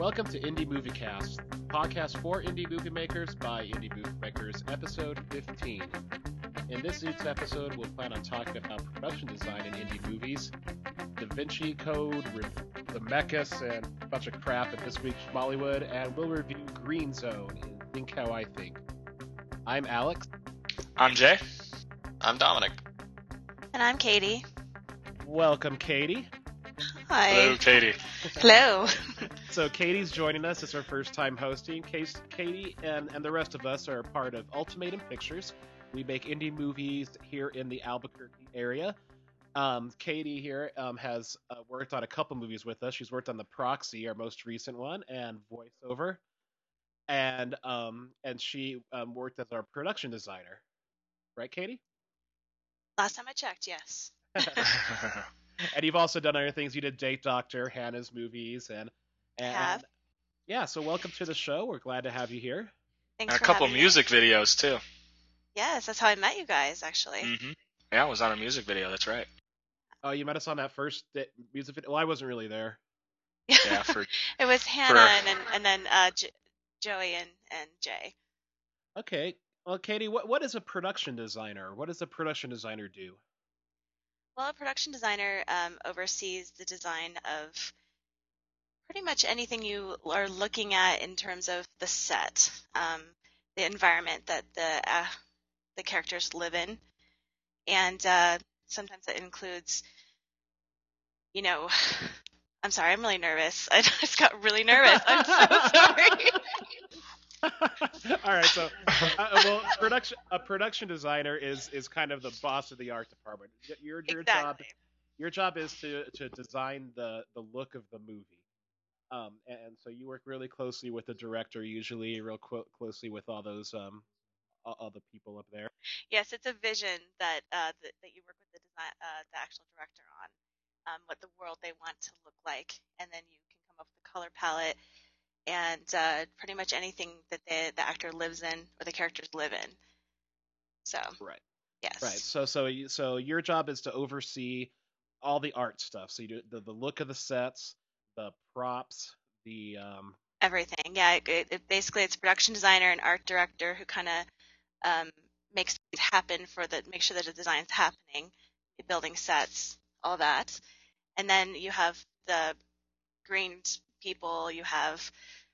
Welcome to Indie Movie Cast, podcast for indie movie makers by indie movie makers, episode 15. In this week's episode, we'll plan on talking about production design in indie movies, Da Vinci Code, the Mechas, and a bunch of crap in this week's Mollywood, and we'll review Green Zone in Think How I Think. I'm Alex. I'm Jay. I'm Dominic. And I'm Katie. Welcome, Katie. Hi. Hello, Katie. Hello. So Katie's joining us. It's her first time hosting. Katie and the rest of us are a part of Ultimatum Pictures. We make indie movies here in the Albuquerque area. Katie here has worked on a couple movies with us. She's worked on The Proxy, our most recent one, and voiceover. And she worked as our production designer. Right, Katie? Last time I checked, yes. And you've also done other things. You did Date Doctor, Hannah's movies, and yeah. So welcome to the show. We're glad to have you here. Thanks And a for couple having music videos too. Yes, that's how I met you guys, actually. Mm-hmm. Yeah, I was on a music video. That's right. Oh, you met us on that first music video. Well, I wasn't really there. Yeah, for It was Hannah and then Joey and Jay. Okay. Well, Katie, what is a production designer? What does a production designer do? Well, a production designer oversees the design of pretty much anything you are looking at in terms of the set, the environment that the characters live in, and sometimes that includes, I'm sorry, I'm really nervous. I just got really nervous. I'm so sorry. All right, so a production designer is kind of the boss of the art department. Exactly. Your job is to design the look of the movie, and so you work really closely with the director, usually closely with all those all the people up there. Yes, it's a vision that you work with the actual director on, what the world they want to look like, and then you can come up with a color palette and pretty much anything that the actor lives in or the characters live in. So right, yes, right. So your job is to oversee all the art stuff. So you do the look of the sets, the props, the everything. Yeah, it basically it's a production designer and art director who kind of makes it happen make sure that the design's happening, building sets, all that, and then you have the green people, you have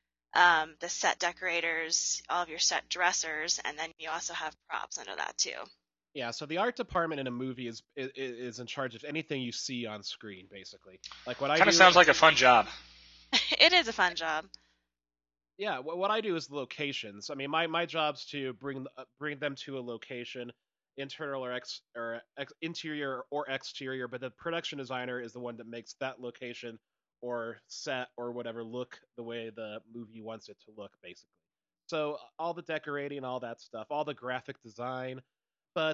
the set decorators, all of your set dressers, and then you also have props under that too. Yeah, so the art department in a movie is in charge of anything you see on screen, basically. Like what I do. Kind of sounds like a fun job. It is a fun job. Yeah, what I do is locations. I mean, my job's to bring them to a location, internal or interior or exterior. But the production designer is the one that makes that location or set or whatever look the way the movie wants it to look, basically. So all the decorating, all that stuff, all the graphic design. But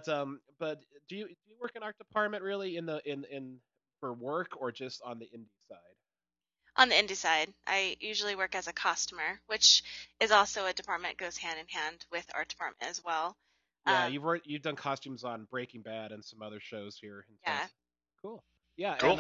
do you work in art department really in for work or just on the indie side? On the indie side, I usually work as a costumer, which is also a department that goes hand in hand with art department as well. Yeah, you've done costumes on Breaking Bad and some other shows here in yeah. Texas. Cool. Yeah. Cool.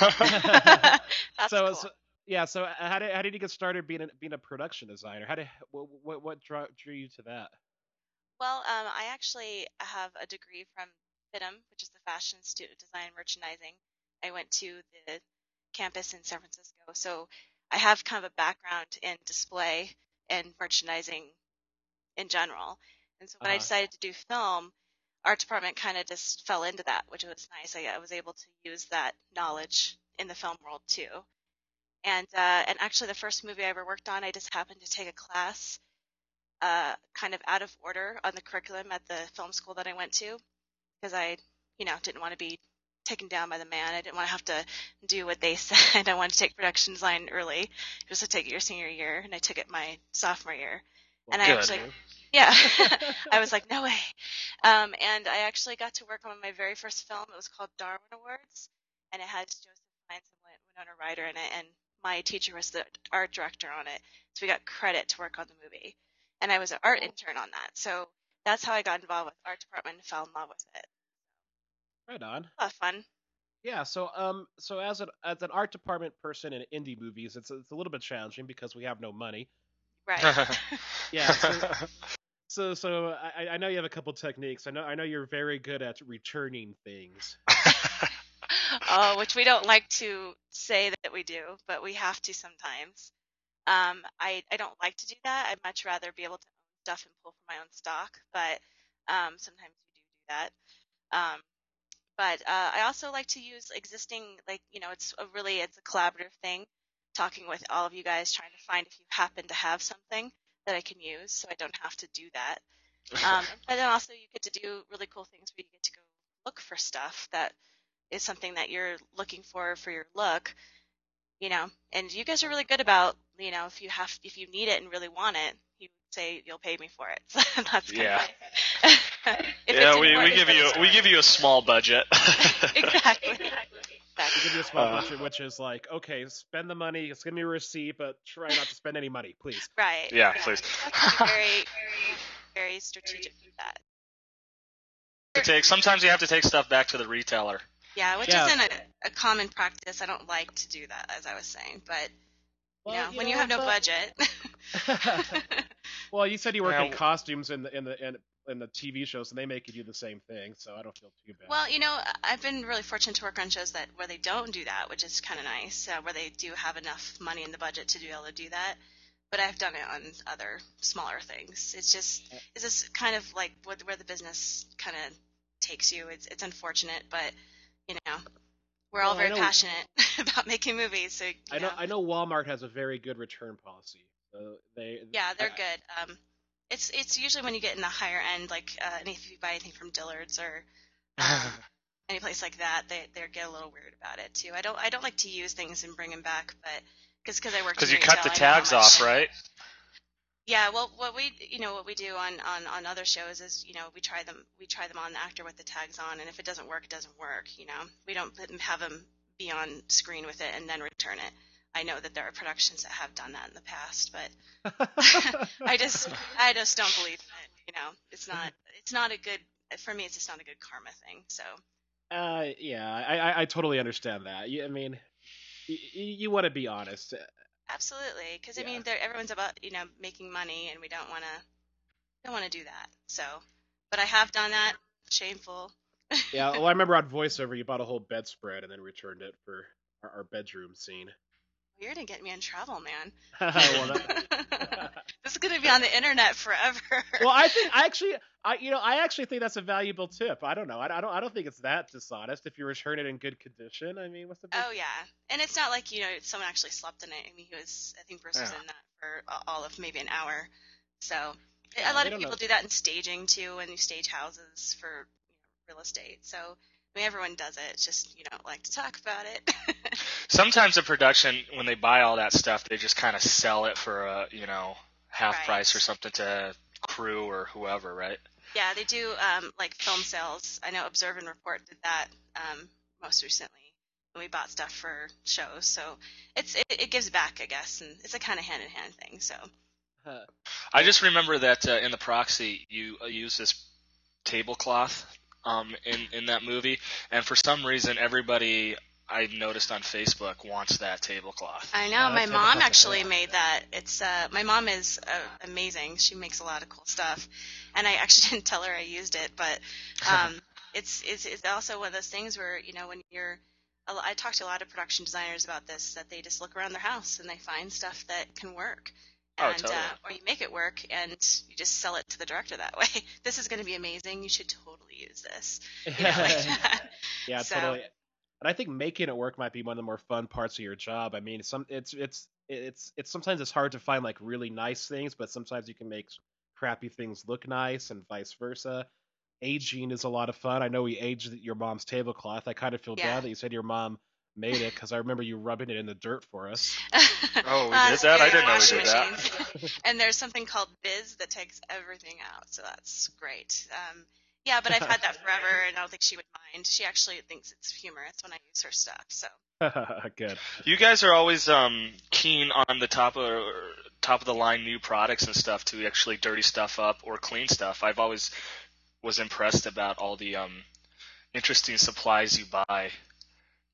And, That's so, cool. So how did you get started being a production designer? What drew you to that? Well, I actually have a degree from FITM, which is the Fashion Institute of Design and Merchandising. I went to the campus in San Francisco, so I have kind of a background in display and merchandising in general. And so when I decided to do film, art department kind of just fell into that, which was nice. I was able to use that knowledge in the film world too. And actually the first movie I ever worked on, I just happened to take a class kind of out of order on the curriculum at the film school that I went to, because I, didn't want to be taken down by the man. I didn't want to have to do what they said. I wanted to take production design early, just to take it your senior year, and I took it my sophomore year. Well, and I good. actually, yeah, I was like, no way. And I actually got to work on my very first film. It was called Darwin Awards, and it had Joseph Fiennes and Winona Ryder in it, and my teacher was the art director on it, so we got credit to work on the movie. And I was an art intern on that, so that's how I got involved with art department and fell in love with it. Right on. A lot of fun. Yeah, so as an art department person in indie movies, it's a little bit challenging because we have no money. Right. Yeah, so I know you have a couple techniques. I know you're very good at returning things. Oh, which we don't like to say that we do, but we have to sometimes. I don't like to do that. I'd much rather be able to own stuff and pull from my own stock, but sometimes we do that. Um, but I also like to use existing, like, it's a collaborative thing, talking with all of you guys, trying to find if you happen to have something that I can use, so I don't have to do that. And then also you get to do really cool things where you get to go look for stuff that is something that you're looking for your look, and you guys are really good about, if you need it and really want it, you say you'll pay me for it. So that's kind Yeah. of if Yeah, it's we important, give then you it's we give you a small budget. exactly. We give you a small Uh, budget, which is like, okay, spend the money. It's gonna be a receipt, but try not to spend any money, please. Right. Yeah, Yeah. please. You have to be very, very strategic with that. Sometimes you have to take stuff back to the retailer. Yeah, which Yeah. isn't a common practice. I don't like to do that, as I was saying, but Well, when you have no budget. Well, you said you work Yeah, in costumes in the TV shows, and they make you do the same thing, so I don't feel too bad. Well, I've been really fortunate to work on shows where they don't do that, which is kind of nice, where they do have enough money in the budget to be able to do that. But I've done it on other smaller things. It's just kind of like where the business kind of takes you. It's unfortunate, but we're all Well, I very know- passionate about making movies. So I know Walmart has a very good return policy. So yeah, they're good. It's usually when you get in the higher end, like if you buy anything from Dillard's or any place like that, they get a little weird about it too. I don't like to use things and bring them back, but because I work because in you cut the retail, I know how tags much- off, right? Yeah, well, what we do on other shows is we try them on the actor with the tags on, and if it doesn't work, it doesn't work. We don't have them be on screen with it and then return it. I know that there are productions that have done that in the past, but I just don't believe in it. It's not a good, for me. It's just not a good karma thing. So yeah, I totally understand that. I mean, you want to be honest. absolutely, because Yeah. everyone's about making money, and we don't want to do that. So, but I have done that. Shameful. Yeah, well, I remember on voiceover you bought a whole bedspread and then returned it for our bedroom scene. You're gonna get me in trouble, man. Well, that- This is gonna be on the internet forever. well, I actually think that's a valuable tip. I don't know. I don't think it's that dishonest if you return it in good condition. I mean, what's the big... Oh yeah, and it's not like someone actually slept in it. I mean, I think Bruce was Yeah. in that for all of maybe an hour. So Yeah, a lot they of don't people know. do that in staging too, and you stage houses for real estate. So I mean, everyone does it. It's just you don't like to talk about it. Sometimes the production, when they buy all that stuff, they just kind of sell it for a half Right. price or something to crew or whoever, right? Yeah, they do like film sales. I know Observe and Report did that most recently when we bought stuff for shows. So it gives back, I guess, and it's a kind of hand in hand thing. So I just remember that in the proxy you use this tablecloth in that movie, and for some reason everybody I've noticed on Facebook wants that tablecloth. I know my that's mom fantastic. actually made that. It's my mom is amazing. She makes a lot of cool stuff, and I actually didn't tell her I used it, but it's also one of those things where when I talk to a lot of production designers about this, that they just look around their house and they find stuff that can work. Oh, And, totally. or you make it work and you just sell it to the director that way. This is going to be amazing. You should totally use this. Like that. Yeah, So- totally. And I think making it work might be one of the more fun parts of your job. I mean, it's sometimes it's hard to find like really nice things, but sometimes you can make crappy things look nice and vice versa. Aging is a lot of fun. I know we aged your mom's tablecloth. I kind of feel Yeah. bad that you said your mom made it because I remember you rubbing it in the dirt for us. Oh, we did that? I didn't know we washing did that. machines. And there's something called Biz that takes everything out, so that's great. Yeah, but I've had that forever, and I don't think she would mind. She actually thinks it's humorous when I use her stuff. So Good. You guys are always keen on the top of the line new products and stuff to actually dirty stuff up or clean stuff. I've always was impressed about all the interesting supplies you buy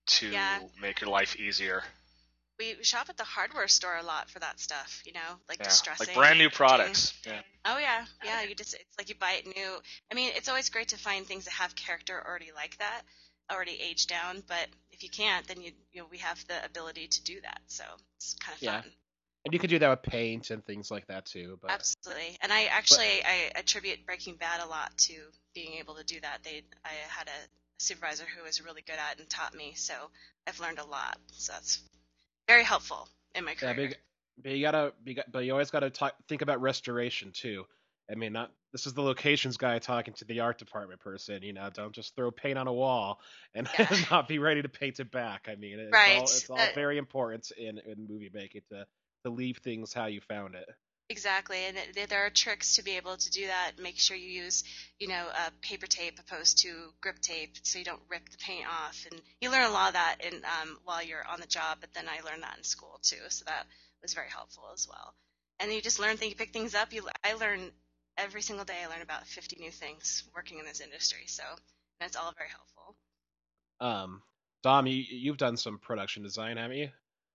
to Yeah. make your life easier. We shop at the hardware store a lot for that stuff, like distressing. Like brand new aging. products. Yeah. Oh yeah. It's like you buy it new. I mean, it's always great to find things that have character already like that, already aged down, but if you can't, then we have the ability to do that. So it's kind of Yeah. fun. And you could do that with paint and things like that too. But Absolutely. And I attribute Breaking Bad a lot to being able to do that. I had a supervisor who was really good at it and taught me, so I've learned a lot. So that's very helpful in my yeah, career. but you always gotta think about restoration too. I mean, this is the locations guy talking to the art department person. Don't just throw paint on a wall and Yeah. not be ready to paint it back. I mean, Right. It's all very important in movie making to leave things how you found it. Exactly, and there are tricks to be able to do that. Make sure you use, paper tape opposed to grip tape, so you don't rip the paint off. And you learn a lot of that while you're on the job. But then I learned that in school too, so that was very helpful as well. And you just learn things, you pick things up. I learn every single day. I learn about 50 new things working in this industry, so that's all very helpful. Dom, you've done some production design, haven't you?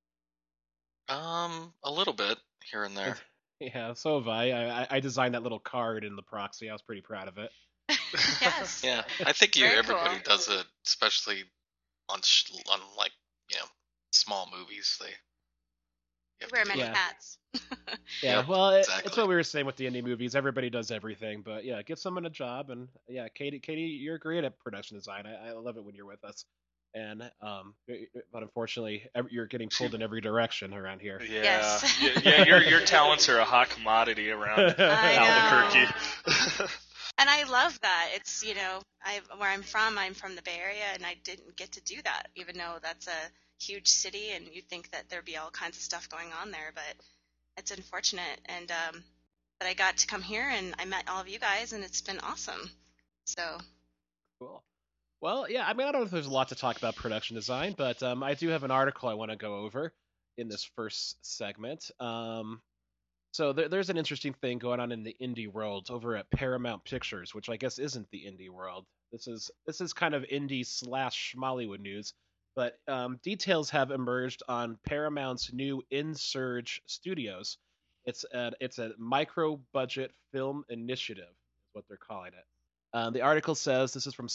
A little bit here and there. Yeah, so have I. I designed that little card in the proxy. I was pretty proud of it. Yes. Yeah, I think Very everybody cool. does it, especially on like small movies. They you have Wear to do many it. hats. Yeah, Yep, well, it's exactly. what we were saying with the indie movies. Everybody does everything, but yeah, give someone a job. And yeah, Katie, you're great at production design. I love it when you're with us. And but unfortunately, you're getting pulled in every direction around here. Yeah. Yes. Yeah, your talents are a hot commodity around I Albuquerque. And I love that. It's, where I'm from the Bay Area, and I didn't get to do that, even though that's a huge city, and you'd think that there'd be all kinds of stuff going on there, but it's unfortunate. And but I got to come here, and I met all of you guys, and it's been awesome. So Cool. Well, yeah, I mean, I don't know if there's a lot to talk about production design, but I do have an article I want to go over in this first segment. So there's an interesting thing going on in the indie world over at Paramount Pictures, which I guess isn't the indie world. This is kind of indie / Schmollywood news, but details have emerged on Paramount's new Insurge Studios. It's a micro budget film initiative, is what they're calling it. The article says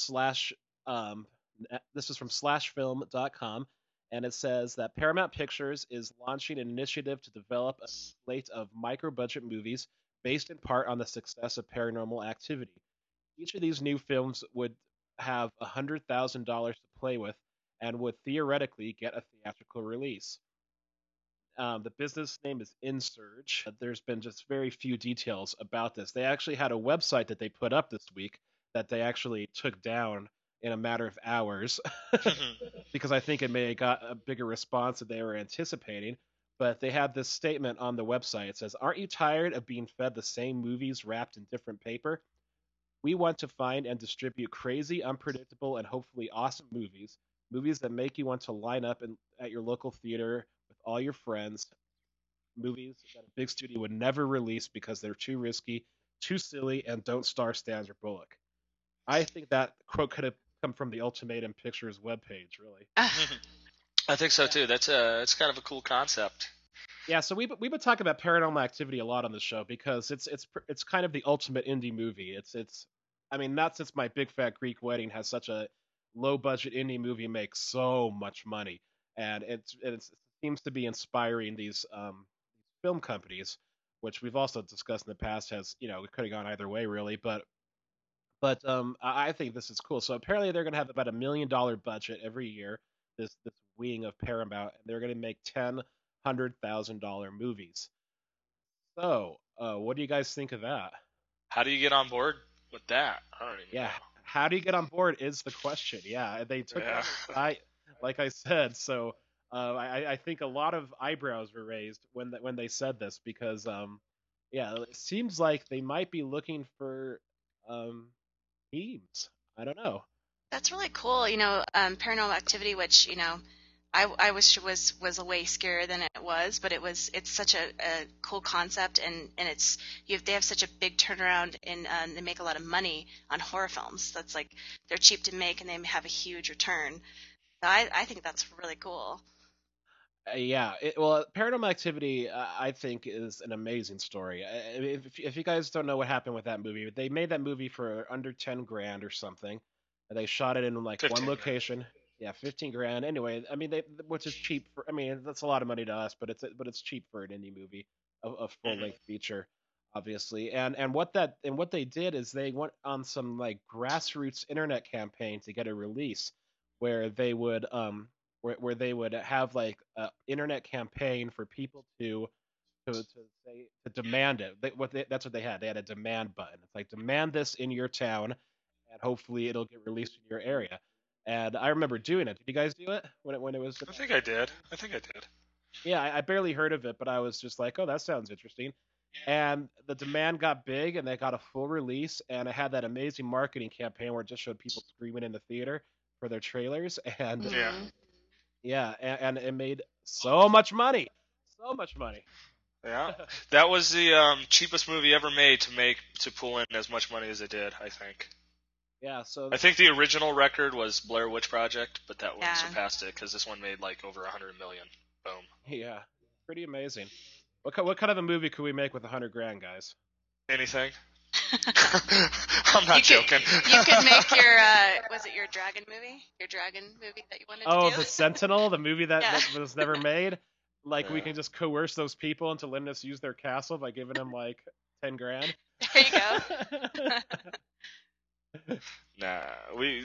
this is from slashfilm.com, and it says that Paramount Pictures is launching an initiative to develop a slate of micro-budget movies based in part on the success of Paranormal Activity. Each of these new films would have $100,000 to play with and would theoretically get a theatrical release. The business name is Insurge. There's been just very few details about this. They actually had a website that they put up this week that they actually took down in a matter of hours because I think it may have got a bigger response than they were anticipating. But they have this statement on the website. It says, "Aren't you tired of being fed the same movies wrapped in different paper? We want to find and distribute crazy, unpredictable, and hopefully awesome movies. Movies that make you want to line up at your local theater with all your friends. Movies that a big studio would never release because they're too risky, too silly, and don't star Sandra Bullock." I think that quote could have come from the Ultimatum Pictures webpage, really. I think so too. It's kind of a cool concept. Yeah, so we've been talking about Paranormal Activity a lot on the show because it's kind of the ultimate indie movie. It's I mean, not since My Big Fat Greek Wedding has such a low budget indie movie make so much money, and it seems to be inspiring these film companies, which we've also discussed in the past. Has it could have gone either way really, but I think this is cool. So apparently they're going to have about $1 million budget every year. This wing of Paramount, and they're going to make 10 $100,000 movies. So, what do you guys think of that? How do you get on board with that? I don't even know. How do you get on board is the question. Yeah, they took like I said. So I think a lot of eyebrows were raised when they said this because it seems like they might be looking for themes. I don't know. that's really cool. Paranormal Activity, which I wish was a way scarier than it was, but it's such a cool concept, and they have such a big turnaround, and they make a lot of money on horror films. That's like they're cheap to make and they have a huge return. I think that's really cool. Yeah, well, Paranormal Activity, I think, is an amazing story. If you guys don't know what happened with that movie, they made that movie for under 10 grand or something. And they shot it in like 15, one yeah. location. Yeah, 15 grand. Anyway, I mean, which is cheap for. I mean, that's a lot of money to us, but it's cheap for an indie movie, a full length feature, obviously. And what they did is they went on some like grassroots internet campaign to get a release, where they would where they would have like an internet campaign for people to say to demand it. That's what they had. They had a demand button. It's like demand this in your town, and hopefully it'll get released in your area. And I remember doing it. Did you guys do it when it was? I think I did. Yeah, I barely heard of it, but I was just like, oh, that sounds interesting. And the demand got big, and they got a full release, and it had that amazing marketing campaign where it just showed people screaming in the theater for their trailers, and Yeah. yeah, and it made so much money, so much money. Yeah, that was the cheapest movie ever made to pull in as much money as it did. I think. Yeah, so I think the original record was Blair Witch Project, but that one Yeah. surpassed it because this one made like over 100 million. Boom. yeah, pretty amazing. What kind of a movie could we make with 100 grand, guys? Anything? I'm not joking. You could make your was it your dragon movie? Your dragon movie that you wanted to Oh, do? The Sentinel, the movie that, Yeah. that was never made. Like we Yeah. can just coerce those people into letting us use their castle by giving them like 10 grand. There you go. Nah, we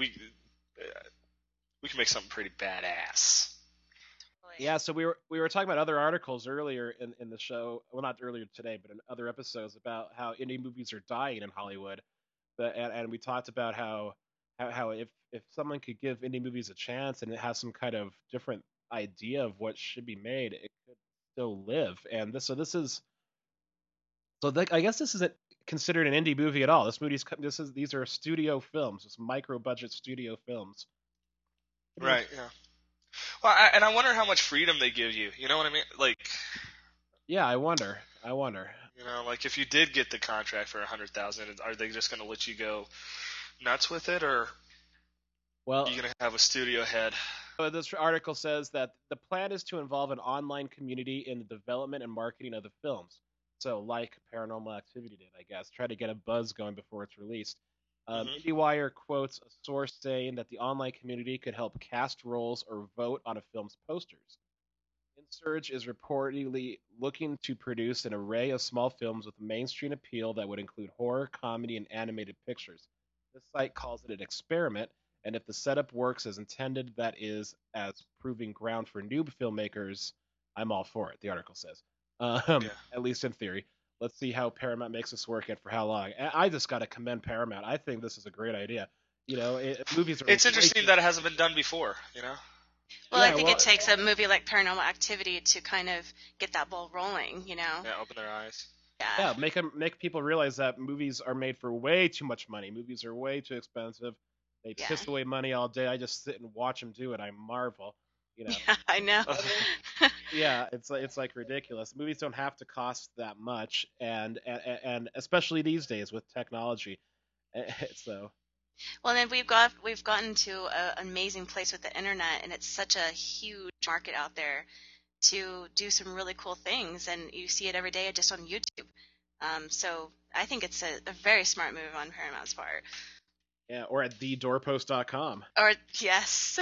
can make something pretty badass. Yeah, so we were talking about other articles earlier in the show. Well, not earlier today, but in other episodes about how indie movies are dying in Hollywood. And we talked about how if someone could give indie movies a chance and it has some kind of different idea of what should be made, it could still live. And this is I guess this isn't considered an indie movie at all. These are studio films, just micro budget studio films. Right. Yeah. Well, and I wonder how much freedom they give you. You know what I mean? Like, Yeah, I wonder. you know, like if you did get the contract for 100,000, are they just going to let you go nuts with it, or Well, are you going to have a studio head? this article says that the plan is to involve an online community in the development and marketing of the films. So, like Paranormal Activity did, I guess, try to get a buzz going before it's released. IndieWire quotes a source saying that the online community could help cast roles or vote on a film's posters. InSurge is reportedly looking to produce an array of small films with mainstream appeal that would include horror, comedy, and animated pictures. This site calls it an experiment, and if the setup works as intended, that is, as proving ground for noob filmmakers, I'm all for it, the article says. At least in theory. Let's see how Paramount makes this work and for how long. I just got to commend Paramount. I think this is a great idea. You know, movies are. It's interesting that it hasn't been done before. You know. Well, Yeah, I think well- it takes a movie like Paranormal Activity to kind of get that ball rolling, you know? Yeah. Open their eyes. Yeah, make people realize that movies are made for way too much money. Movies are way too expensive. They Yeah. piss away money all day. I just sit and watch them do it. I marvel. You know. Yeah, I know. Yeah, it's like ridiculous. Movies don't have to cost that much, and especially these days with technology. So Well, then we've gotten to an amazing place with the internet, and it's such a huge market out there to do some really cool things, and you see it every day just on YouTube. So I think it's a very smart move on Paramount's part. yeah, or at thedoorpost.com. Or yes.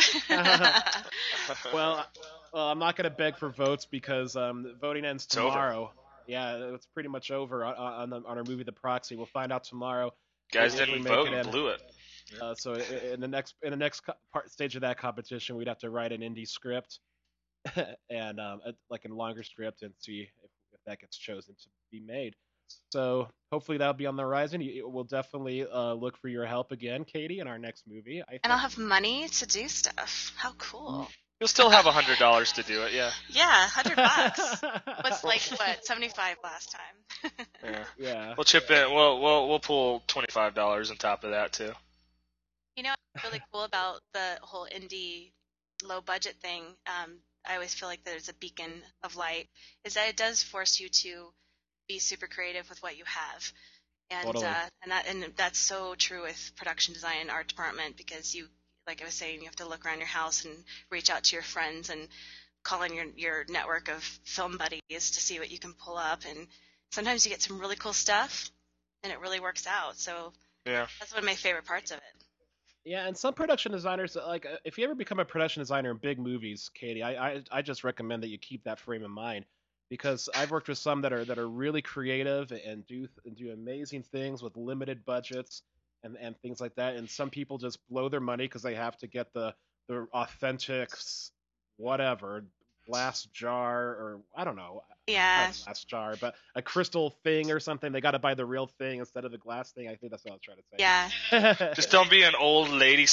Well, I'm not gonna beg for votes because voting ends It's over. tomorrow. Yeah, it's pretty much over on our movie The Proxy. We'll find out tomorrow. Guys If we didn't make vote it and in. blew it. So in the next stage of that competition, we'd have to write an indie script and like a longer script and see if that gets chosen to be made. So hopefully that'll be on the horizon. We'll definitely look for your help again, Katie, in our next movie. And I'll have money to do stuff. How cool. You'll still have $100 to do it. Yeah. Yeah, $100. Was like what, 75 last time. Yeah. Yeah. We'll chip in. We'll pull $25 on top of that too. You know what's really cool about the whole indie low budget thing? I always feel like there's a beacon of light. Is that it does force you to be super creative with what you have, and Totally. and that's so true with production design and art department, because you like I was saying, you have to look around your house and reach out to your friends and call in your network of film buddies to see what you can pull up. And sometimes you get some really cool stuff, and it really works out. So Yeah. that's one of my favorite parts of it. Yeah, and some production designers, like if you ever become a production designer in big movies, Katie, I just recommend that you keep that frame in mind, because I've worked with some that are really creative and do amazing things with limited budgets and things like that. And some people just blow their money because they have to get the authentic whatever glass jar, or I don't know, Yeah. not a glass jar, but a crystal thing or something. They got to buy the real thing instead of the glass thing. I think that's what I was trying to say. Yeah. Just don't be an old lady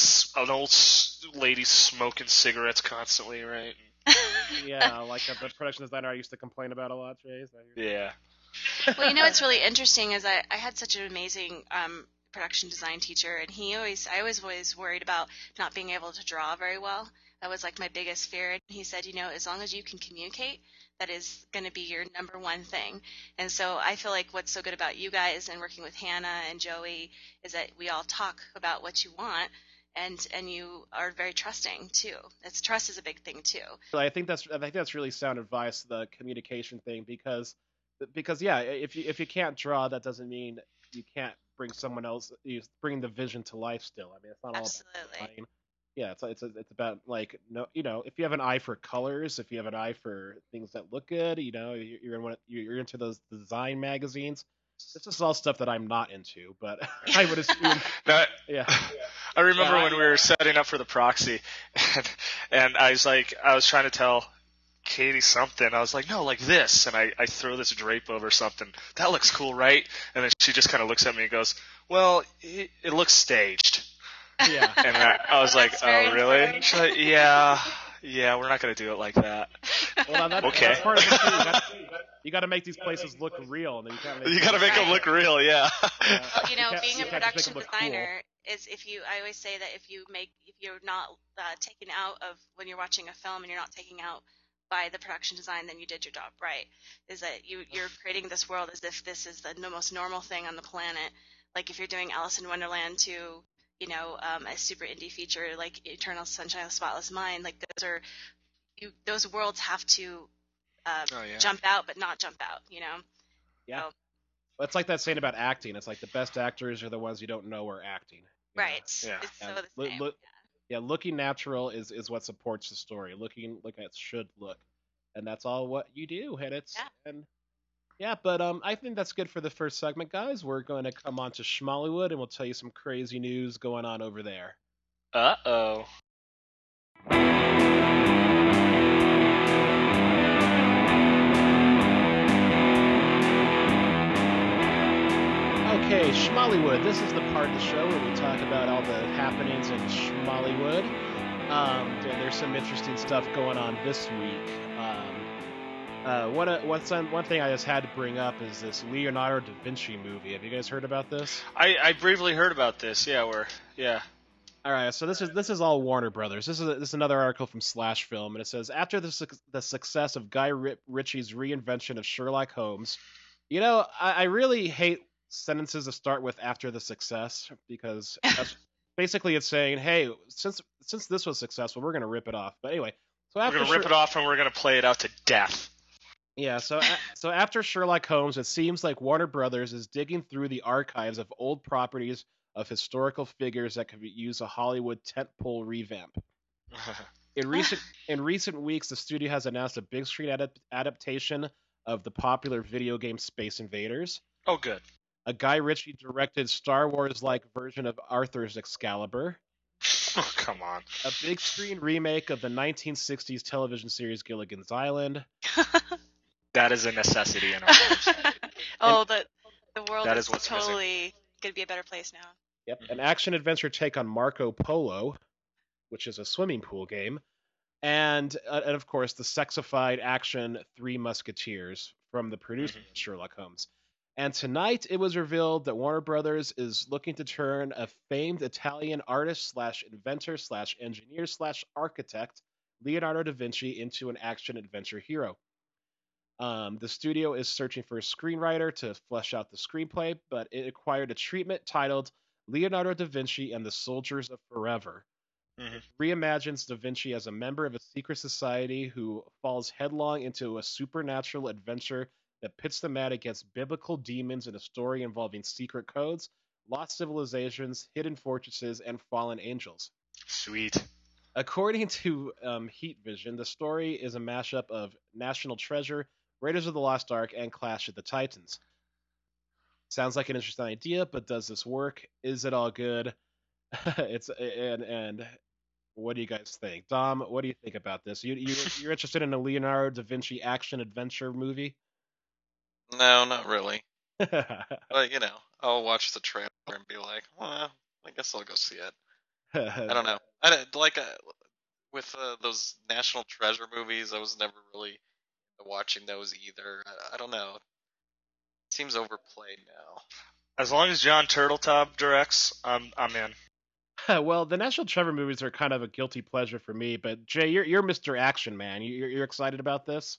smoking cigarettes constantly, right? Yeah, like the production designer I used to complain about a lot, Jay. Yeah. Well, what's really interesting is I had such an amazing production design teacher, and I was worried about not being able to draw very well. That was like my biggest fear. And he said, as long as you can communicate, that is going to be your number one thing. And so I feel like what's so good about you guys and working with Hannah and Joey is that we all talk about what you want, and you are very trusting too. Trust is a big thing too. I think that's really sound advice, the communication thing, because yeah, if you can't draw, that doesn't mean you can't bring someone else. You bring the vision to life still. I mean, it's not Absolutely. all about drawing. Yeah, it's about, like, no, if you have an eye for colors, if you have an eye for things that look good, you're into those design magazines. This is all stuff that I'm not into, but I would assume. Yeah. I remember when we were setting up for the proxy, and I was trying to tell Katie something. I was like, no, like this, and I throw this drape over something. That looks cool, right? And then she just kind of looks at me and goes, well, it looks staged. Yeah. And I was like, oh, really? She's like, yeah, we're not going to do it like that. Well, okay. That's part of the thing. You got to make these places look real, and then you got to make them look real, yeah. Well, being a production designer is I always say that if you're not taken out of when you're watching a film and you're not taking out by the production design, then you did your job right. Is that you're creating this world as if this is the most normal thing on the planet. Like if you're doing Alice in Wonderland to a super indie feature like Eternal Sunshine of the Spotless Mind, like those worlds have to jump out, but not jump out, Yeah. So, well, it's like that saying about acting. It's like the best actors are the ones you don't know are acting. Right. Yeah. It's so the same. Looking natural is what supports the story. Looking like it should look, and that's all what you do. And but I think that's good for the first segment, guys. We're going to come on to Schmollywood, and we'll tell you some crazy news going on over there. Uh-oh. Okay, Schmollywood. This is the part of the show where we talk about all the happenings in Schmollywood. There's some interesting stuff going on this week. One thing I just had to bring up is this Leonardo da Vinci movie. Have you guys heard about this? I briefly heard about this. Yeah, All right, so this is all Warner Brothers. This is another article from Slash Film, and it says after the success of Guy Ritchie's reinvention of Sherlock Holmes, I really hate sentences that start with after the success, because basically it's saying, hey, since this was successful, we're gonna rip it off. But anyway, so we're gonna rip it off and we're gonna play it out to death. Yeah, so after Sherlock Holmes, it seems like Warner Brothers is digging through the archives of old properties of historical figures that could use a Hollywood tentpole revamp. In recent weeks, the studio has announced a big screen adaptation of the popular video game Space Invaders. Oh, good. A Guy Ritchie directed Star Wars-like version of Arthur's Excalibur. Oh, come on. A big screen remake of the 1960s television series Gilligan's Island. That is a necessity in our lives. The world is totally going to be a better place now. Yep, an action-adventure take on Marco Polo, which is a swimming pool game, and of course the sexified action Three Musketeers from the producer of Sherlock Holmes. And tonight it was revealed that Warner Brothers is looking to turn a famed Italian artist / inventor / engineer / architect Leonardo da Vinci into an action-adventure hero. The studio is searching for a screenwriter to flesh out the screenplay, but it acquired a treatment titled Leonardo da Vinci and the Soldiers of Forever, Mhm. Reimagines Da Vinci as a member of a secret society who falls headlong into a supernatural adventure that pits the man against biblical demons in a story involving secret codes, lost civilizations, hidden fortresses, and fallen angels. Sweet. According to Heat Vision, the story is a mashup of National Treasure, Raiders of the Lost Ark, and Clash of the Titans. Sounds like an interesting idea, but does this work? Is it all good? And what do you guys think, Dom? What do you think about this? You're interested in a Leonardo da Vinci action adventure movie? No, not really. But I'll watch the trailer and be like, well, I guess I'll go see it. I don't know. I don't- like with those National Treasure movies. I was never really watching those either. I don't know. It seems overplayed now. As long as John Turteltaub directs, I'm in. Well, the National Treasure movies are kind of a guilty pleasure for me, but Jay, you're Mr. Action Man. You're excited about this?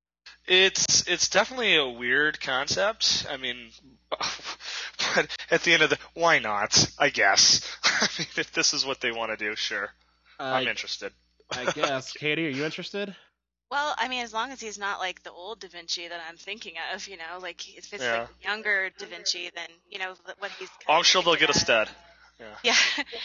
It's definitely a weird concept. I mean, but at the end of why not? I guess. I mean, if this is what they want to do, sure, I'm interested. I guess. Katie, are you interested? Well, I mean, as long as he's not like the old Da Vinci that I'm thinking of, like if it's Yeah. like the younger Da Vinci, then what he's. I'm sure they'll get a stud. stud. Yeah.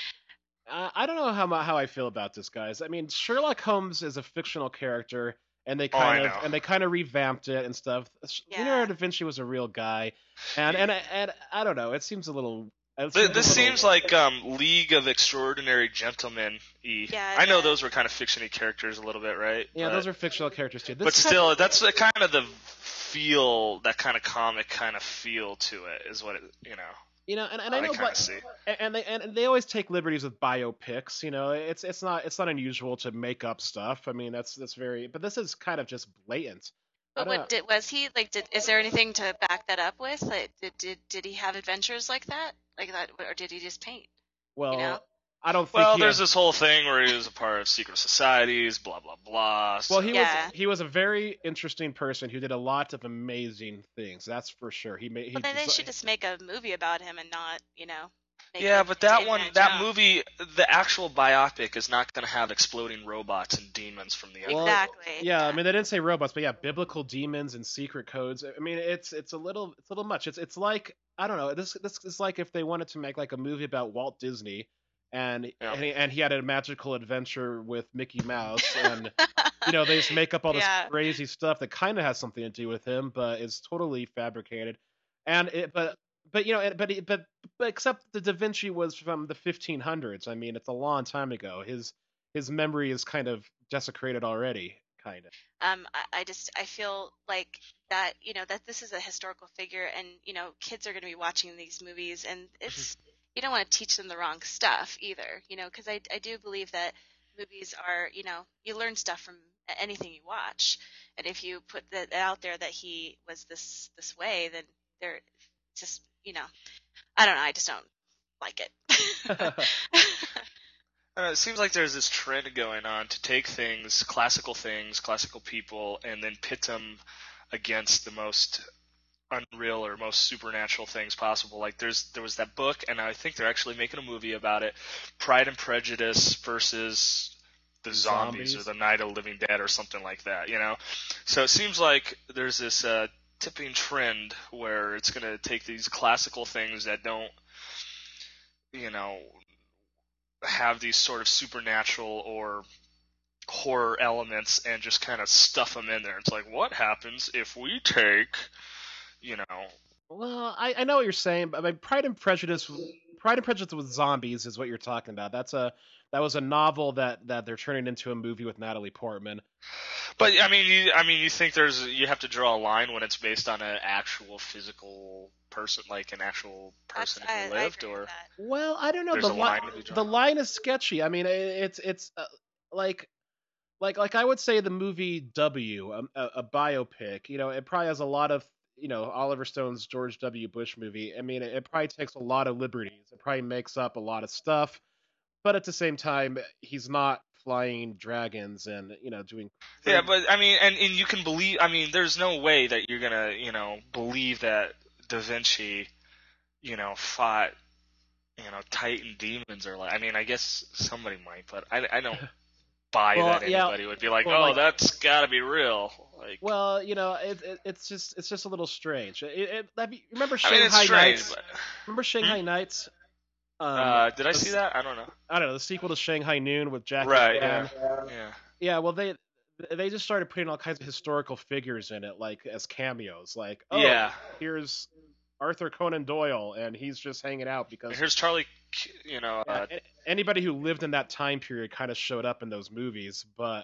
I don't know how I feel about this, guys. I mean, Sherlock Holmes is a fictional character, and they I kind of revamped it and stuff. Yeah. Leonardo da Vinci was a real guy, and I don't know. It seems a little. This seems like League of Extraordinary Gentlemen. Yeah, I know yeah. those were kind of fictiony characters a little bit, right? Yeah, those are fictional characters too. But still, that's the kind of the feel, that kind of comic kind of feel to it, is what it, And I know, but see. and they always take liberties with biopics. It's not unusual to make up stuff. I mean, that's very. But this is kind of just blatant. But is there anything to back that up with? Like, did he have adventures like that, or did he just paint? Well, I don't think. Well, there's this whole thing where he was a part of secret societies, blah blah blah. Well, he was a very interesting person who did a lot of amazing things. That's for sure. But then they should just make a movie about him and not, Yeah, but that movie, the actual biopic, is not going to have exploding robots and demons from the Well, Exactly. Yeah, I mean they didn't say robots, but yeah, biblical demons and secret codes. I mean, it's a little much. It's like, I don't know. This is like if they wanted to make like a movie about Walt Disney, and he had a magical adventure with Mickey Mouse, and they just make up all this Yeah. crazy stuff that kind of has something to do with him, but it's totally fabricated. But except the Da Vinci was from the 1500s. I mean, it's a long time ago. His memory is kind of desecrated already, kind of. I feel like that, that this is a historical figure, and kids are going to be watching these movies, and it's you don't want to teach them the wrong stuff either, because I do believe that movies are, you learn stuff from anything you watch, and if you put that out there that he was this way, then they're just, I don't know, I just don't like it. It seems like there's this trend going on to take classical people, and then pit them against the most unreal or most supernatural things possible. Like there was that book, and I think they're actually making a movie about it, Pride and Prejudice versus the zombies or the Night of the Living Dead or something like that, So it seems like there's this tipping trend where it's going to take these classical things that don't, have these sort of supernatural or horror elements and just kind of stuff them in there. It's like, what happens if we take, Well, I know what you're saying, but I mean, Pride and Prejudice with zombies is what you're talking about. That was a novel that they're turning into a movie with Natalie Portman. But I mean, you think you have to draw a line when it's based on an actual physical person, like an actual person who lived, or well, I don't know. There's a line to be drawn. The line is sketchy. I mean, it's like I would say the movie W, a biopic. It probably has a lot of Oliver Stone's George W. Bush movie. I mean, it probably takes a lot of liberties. It probably makes up a lot of stuff, but at the same time, he's not flying dragons and doing. Yeah, but I mean, and you can believe. I mean, there's no way that you're gonna believe that Da Vinci, fought Titan demons are like. I mean, I guess somebody might, but I don't buy Well, that yeah. anybody would be like, Well, oh, like- that's got to be real. Like, Well, it's just a little strange. Remember I mean, it's Shanghai strange, Nights? but Remember Shanghai Nights? did I see that? I don't know. I don't know, the sequel to Shanghai Noon with Jackie Right? Chan. Yeah. Yeah, well, they just started putting all kinds of historical figures in it, like as cameos. Like, oh, Yeah. here's Arthur Conan Doyle, and he's just hanging out because Here's Charlie. anybody who lived in that time period kind of showed up in those movies. But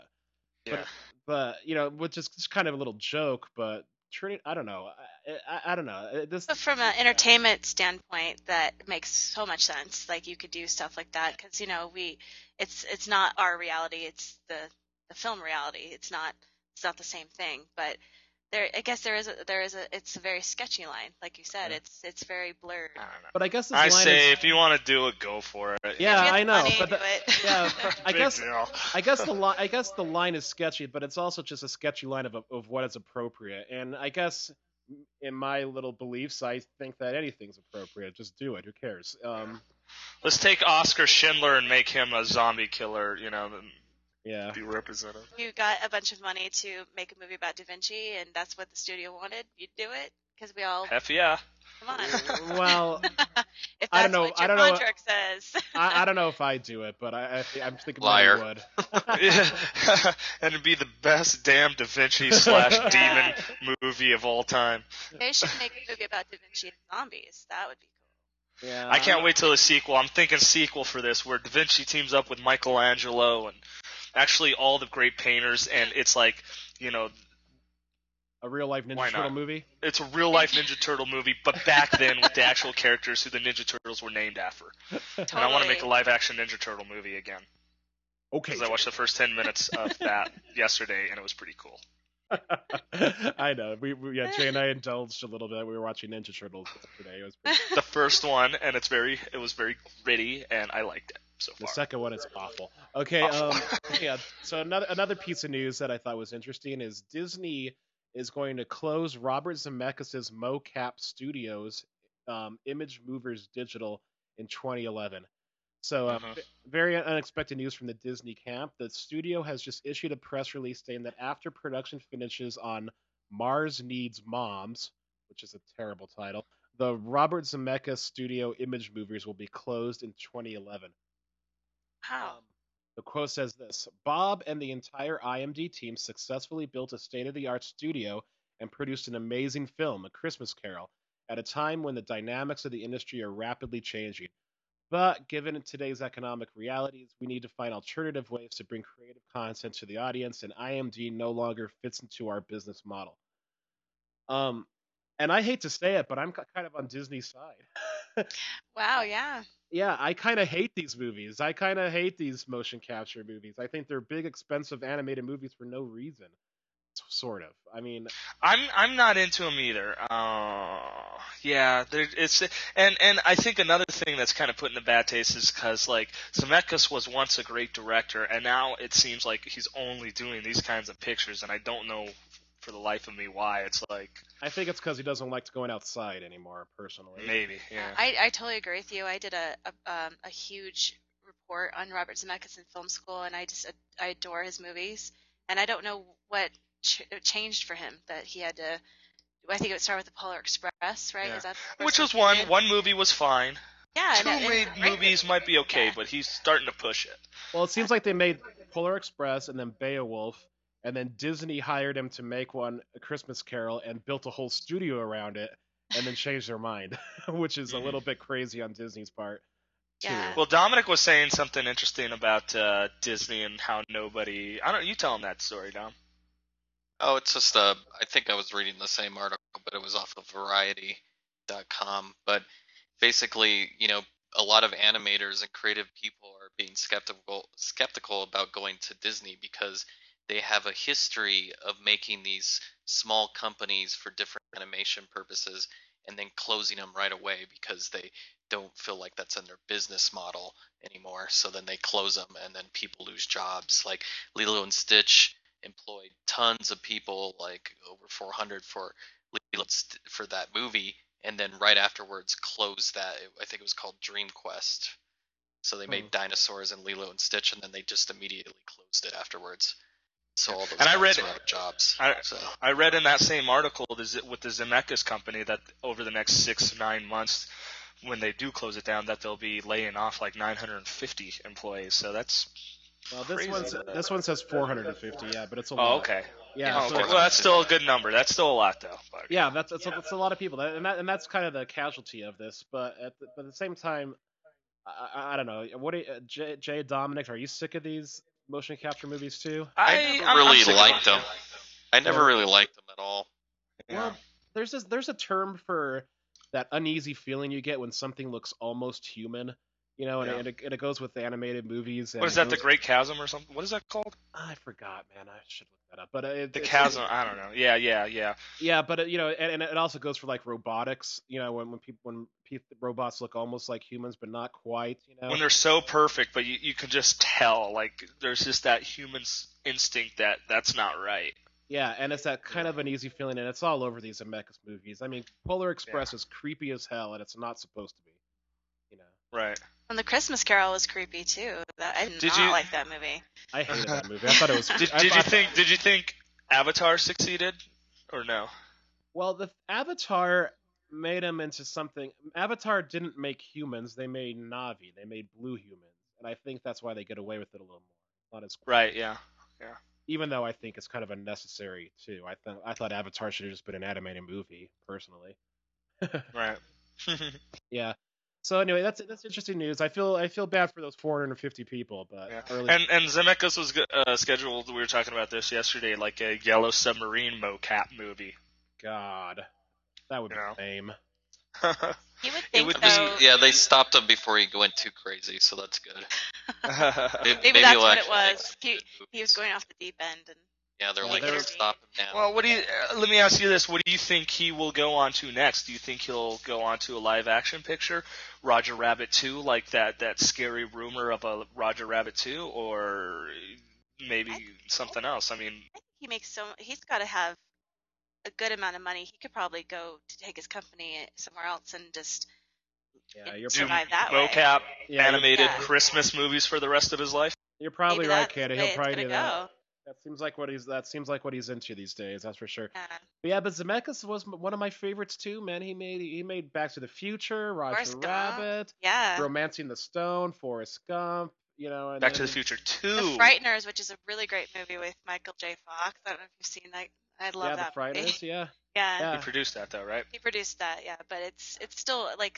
which is just kind of a little joke. But I don't know. I don't know. But from an entertainment standpoint, that makes so much sense. Like you could do stuff like that because it's not our reality. It's the film reality. It's not the same thing. But I guess it's a very sketchy line, like you said. Yeah. It's very blurred. I don't know. But I guess this I line say is, if you want to do it, go for it. Yeah, If you I have know. money, But do it. yeah, I Big guess deal. I guess the line is sketchy, but it's also just a sketchy line of what is appropriate. And I guess in my little beliefs, I think that anything's appropriate. Just do it. Who cares? Let's take Oscar Schindler and make him a zombie killer. Yeah. Be represented. You got a bunch of money to make a movie about Da Vinci, and that's what the studio wanted. You'd do it because we all Heck yeah. come on. Well, If that's I don't know. what your I don't know. contract says. I don't know if I do it, but I'm thinking Liar. I would. Yeah. And it'd be the best damn Da Vinci / demon movie of all time. They should make a movie about Da Vinci and zombies. That would be cool. Yeah. I can't wait till the sequel. I'm thinking sequel for this, where Da Vinci teams up with Michelangelo and actually all the great painters, and it's like, A real life Why Ninja Turtle not? movie. it's a real life Ninja Turtle movie, but back then with the actual characters who the Ninja Turtles were named after. And I want to make a live action Ninja Turtle movie again. Okay. Because I watched the first 10 minutes of that yesterday, and it was pretty cool. I know. Jay and I indulged a little bit. We were watching Ninja Turtles yesterday. It was pretty. The first one, and it was very gritty, and I liked it so The far. second one is awful. Okay, yeah. So another piece of news that I thought was interesting is Disney is going to close Robert Zemeckis' MoCap Studios, Image Movers Digital, in 2011. So very unexpected news from the Disney camp. The studio has just issued a press release saying that after production finishes on Mars Needs Moms, which is a terrible title, the Robert Zemeckis Studio Image Movers will be closed in 2011. Wow. The quote says this: Bob and the entire IMD team successfully built a state-of-the-art studio and produced an amazing film, A Christmas Carol, at a time when the dynamics of the industry are rapidly changing. But given today's economic realities, we need to find alternative ways to bring creative content to the audience, and IMD no longer fits into our business model. And I hate to say it, but I'm kind of on Disney's side. Wow, yeah. Yeah, I kind of hate these movies. I kind of hate these motion capture movies. I think they're big, expensive animated movies for no reason. Sort of. I mean, I'm not into them either. And I think another thing that's kind of put in a bad taste is because like Zemeckis was once a great director, and now it seems like he's only doing these kinds of pictures, and I don't know for the life of me why. It's like I think it's because he doesn't like going outside anymore, personally. maybe, yeah. I totally agree with you. I did a huge report on Robert Zemeckis in film school, and I adore his movies, and I don't know what changed for him that he had to. I think it would start with the Polar Express, right? Yeah. Is that the first Which was he one. did? One movie was fine. Yeah, Two movies might be okay, but he's starting to push it. Well, it seems like they made Polar Express and then Beowulf, and then Disney hired him to make one, A Christmas Carol, and built a whole studio around it, and then changed their mind, which is a little bit crazy on Disney's part. Too. Yeah. Well, Dominic was saying something interesting about Disney and how nobody. I don't. You tell him that story, Dom. Oh, it's just I think I was reading the same article, but it was off of Variety.com. But basically, a lot of animators and creative people are being skeptical about going to Disney because they have a history of making these small companies for different animation purposes and then closing them right away because they don't feel like that's in their business model anymore. So then they close them, and then people lose jobs. Like Lilo and Stitch employed tons of people, like over 400 for that movie, and then right afterwards closed that. I think it was called Dream Quest. So they made Dinosaurs and Lilo and Stitch, and then they just immediately closed it afterwards. So all those guys were out of jobs. I read in that same article with the Zemeckis company that over the next 6 to 9 months, when they do close it down, that they'll be laying off like 950 employees. So that's this one says 450, yeah, but it's a lot. Oh, okay. Yeah. Oh, okay. Well, that's still a good number. That's still a lot, though. But, yeah, that's a lot of people, and that's kind of the casualty of this. But at the same time, I don't know. What Jay Dominic, are you sick of these motion capture movies too? I never really liked them. I never really liked them at all. Well, there's a term for that uneasy feeling you get when something looks almost human, and it goes with animated movies. And what is that? The Great Chasm or something? What is that called? I forgot, man. I should look that up. But the chasm. I don't know. Yeah. Yeah, but and it also goes for like robotics. When robots look almost like humans, but not quite. When they're so perfect, but you can just tell, like there's just that human instinct that's not right. Yeah, and it's that kind of an easy feeling, and it's all over these Zemeckis movies. I mean, Polar Express is creepy as hell, and it's not supposed to be. Right. And the Christmas Carol was creepy too. I did not like that movie. I hated that movie. I thought it was. Did you think Avatar succeeded or no? Well, the Avatar made them into something. Avatar didn't make humans; they made Na'vi. They made blue humans, and I think that's why they get away with it a little more. Not as cool. Right. Yeah. Even though I think it's kind of unnecessary too. I thought Avatar should have just been an animated movie, personally. Right. Yeah. So anyway, that's interesting news. I feel bad for those 450 people, but and Zemeckis was scheduled. We were talking about this yesterday, like a Yellow Submarine mocap movie. God, that would be lame. You would think though. Yeah, they stopped him before he went too crazy, so that's good. Maybe that's what it was. He was going off the deep end and. Yeah, they're like, stop him now. Well, let me ask you this. What do you think he will go on to next? Do you think he'll go on to a live-action picture, Roger Rabbit 2, like that scary rumor of a Roger Rabbit 2, or maybe something else? I mean... I think he's got to have a good amount of money. He could probably go to take his company somewhere else and just survive that way. Mocap, animated Christmas movies for the rest of his life? You're probably right, Katie. He'll probably do that. That seems like what he's into these days. That's for sure. But Zemeckis was one of my favorites too, man. He made Back to the Future, Roger Rabbit, Romancing the Stone, Forrest Gump, and Back to the Future 2. The Frighteners, which is a really great movie with Michael J. Fox. I don't know if you've seen that. I love that movie. The Frighteners, yeah. He produced that though, right? He produced that, yeah. But it's still like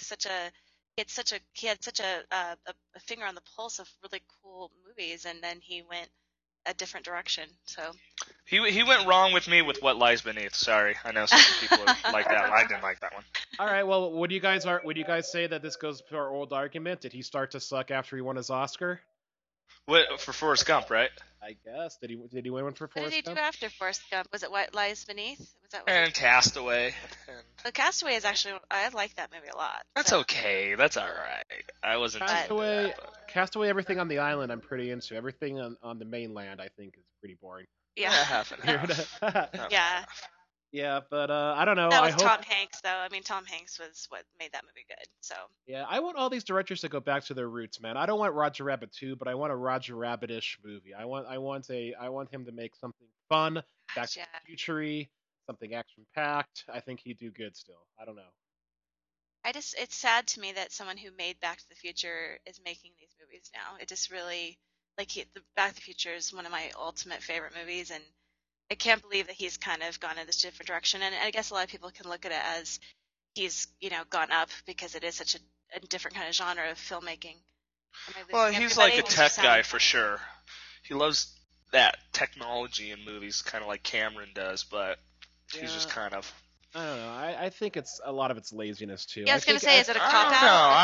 he had such a finger on the pulse of really cool movies, and then he went a different direction. So he went wrong with me with What Lies Beneath. Sorry, I know some people like that. I didn't like that one. All right, well, would you guys say that this goes to our old argument? Did he start to suck after he won his Oscar? What, for Forrest Gump, right? I guess. Did he win one for Forrest Gump? What did he do after Forrest Gump? Was it What Lies Beneath? Was that? And Castaway. But Castaway is actually, I like that movie a lot. That's okay. That's all right. I wasn't. Castaway, everything on the island, I'm pretty into. Everything on the mainland, I think, is pretty boring. Yeah. Half and half. Yeah. Yeah, but I don't know. That was Tom Hanks, though. I mean, Tom Hanks was what made that movie good. So. Yeah, I want all these directors to go back to their roots, man. I don't want Roger Rabbit 2, but I want a Roger Rabbit-ish movie. I want him to make something fun, Back to the Future-y, something action-packed. I think he'd do good still. I don't know. It's sad to me that someone who made Back to the Future is making these movies now. It just really, Back to the Future is one of my ultimate favorite movies, and I can't believe that he's kind of gone in this different direction. And I guess a lot of people can look at it as he's, gone up because it is such a different kind of genre of filmmaking. Well, he's like a tech guy for sure. He loves that technology in movies, kind of like Cameron does, but he's just kind of... I don't know. I think it's a lot of it's laziness too. Yeah, I was gonna say, is it a cop out?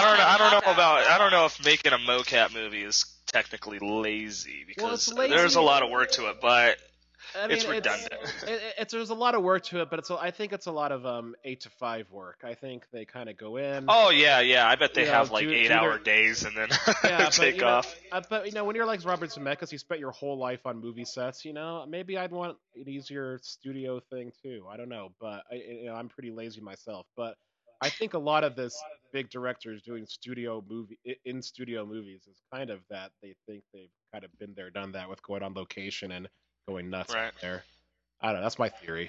I don't know if making a mocap movie is technically lazy because there's a lot of work to it, but it's redundant. There's a lot of work to it, but I think it's a lot of 8 to 5 work. I think they kind of go in. Oh yeah. I bet they have 8-hour days and then take off. But when you're like Robert Zemeckis, you spent your whole life on movie sets. Maybe I'd want an easier studio thing too. I don't know, but I'm pretty lazy myself. But I think a lot of this big directors doing studio movies is kind of that they think they've kind of been there, done that with going on location and going nuts Right. there. I don't know. That's my theory.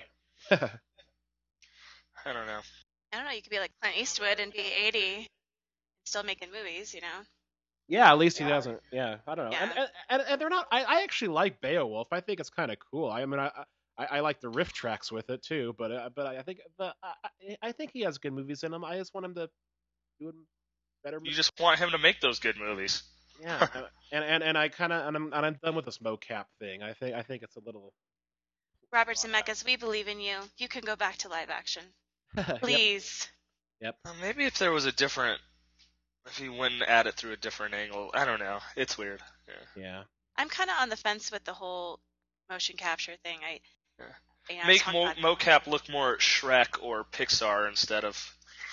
I don't know. I don't know. You could be like Clint Eastwood and be 80 and still making movies, you know? Yeah, at least he doesn't. Yeah, I don't know. Yeah. And they're not. I actually like Beowulf. I think it's kind of cool. I mean, I like the riff tracks with it too. But I think I think he has good movies in him. I just want him to do better. You just want him to make those good movies. Yeah, and I kind of I'm done with this mocap thing. I think it's a little. Robert Zemeckis, we believe in you. You can go back to live action. Please. Yep. Maybe if there was a different, if he went at it through a different angle. I don't know. It's weird. Yeah. I'm kind of on the fence with the whole motion capture thing. Make mocap look more Shrek or Pixar instead of.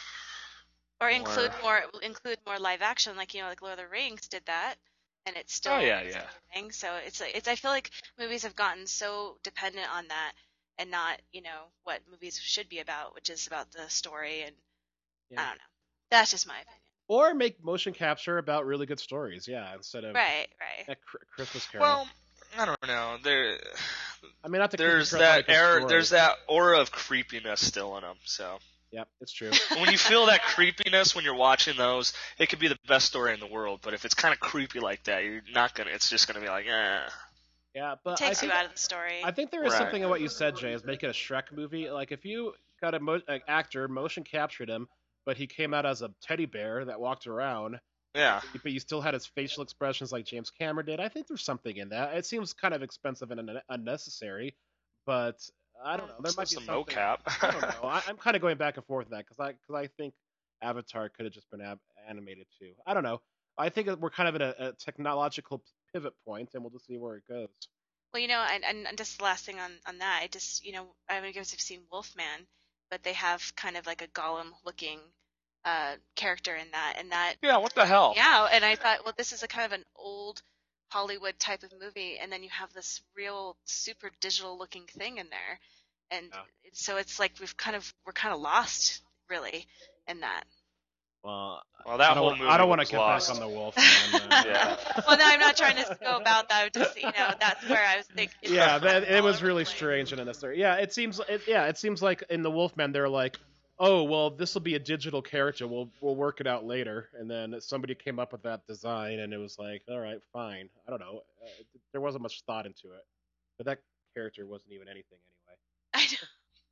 Or include more live action, like like Lord of the Rings did that, and it's still amazing. So it's I feel like movies have gotten so dependent on that, and not what movies should be about, which is about the story. And I don't know. That's just my opinion. Or make motion capture about really good stories, instead of right. Christmas Carol. Well, I don't know. I mean, not the there's that there's that aura of creepiness still in them. So. Yep, it's true. When you feel that creepiness when you're watching those, it could be the best story in the world. But if it's kind of creepy like that, you're not gonna. It's just gonna be like, eh. Yeah, but it takes you out of the story. I think there is something in what you said, Jay, is make it a Shrek movie. Like if you got an actor, motion captured him, but he came out as a teddy bear that walked around. Yeah. But you still had his facial expressions like James Cameron did. I think there's something in that. It seems kind of expensive and unnecessary, but I don't know. There might be some something. mocap. I don't know. I'm kind of going back and forth with that because I think Avatar could have just been animated too. I don't know. I think we're kind of at a technological pivot point, and we'll just see where it goes. Well, and just the last thing on that, I just I don't know if you've seen Wolfman, but they have kind of like a Gollum-looking character in that, Yeah, what the hell? Yeah, and I thought, well, this is a kind of an old Hollywood type of movie, and then you have this real super digital looking thing in there, and so it's like we're kind of lost really in that. Well, that whole movie I don't want to get lost. back on the wolf. Yeah. Well, no, I'm not trying to go about that. I'm just that's where I was thinking. Yeah, it was really strange and unnecessary. Yeah, it seems like in the Wolfman they're like, oh well, this will be a digital character. We'll work it out later. And then somebody came up with that design, and it was like, all right, fine. I don't know. There wasn't much thought into it, but that character wasn't even anything anyway. I know.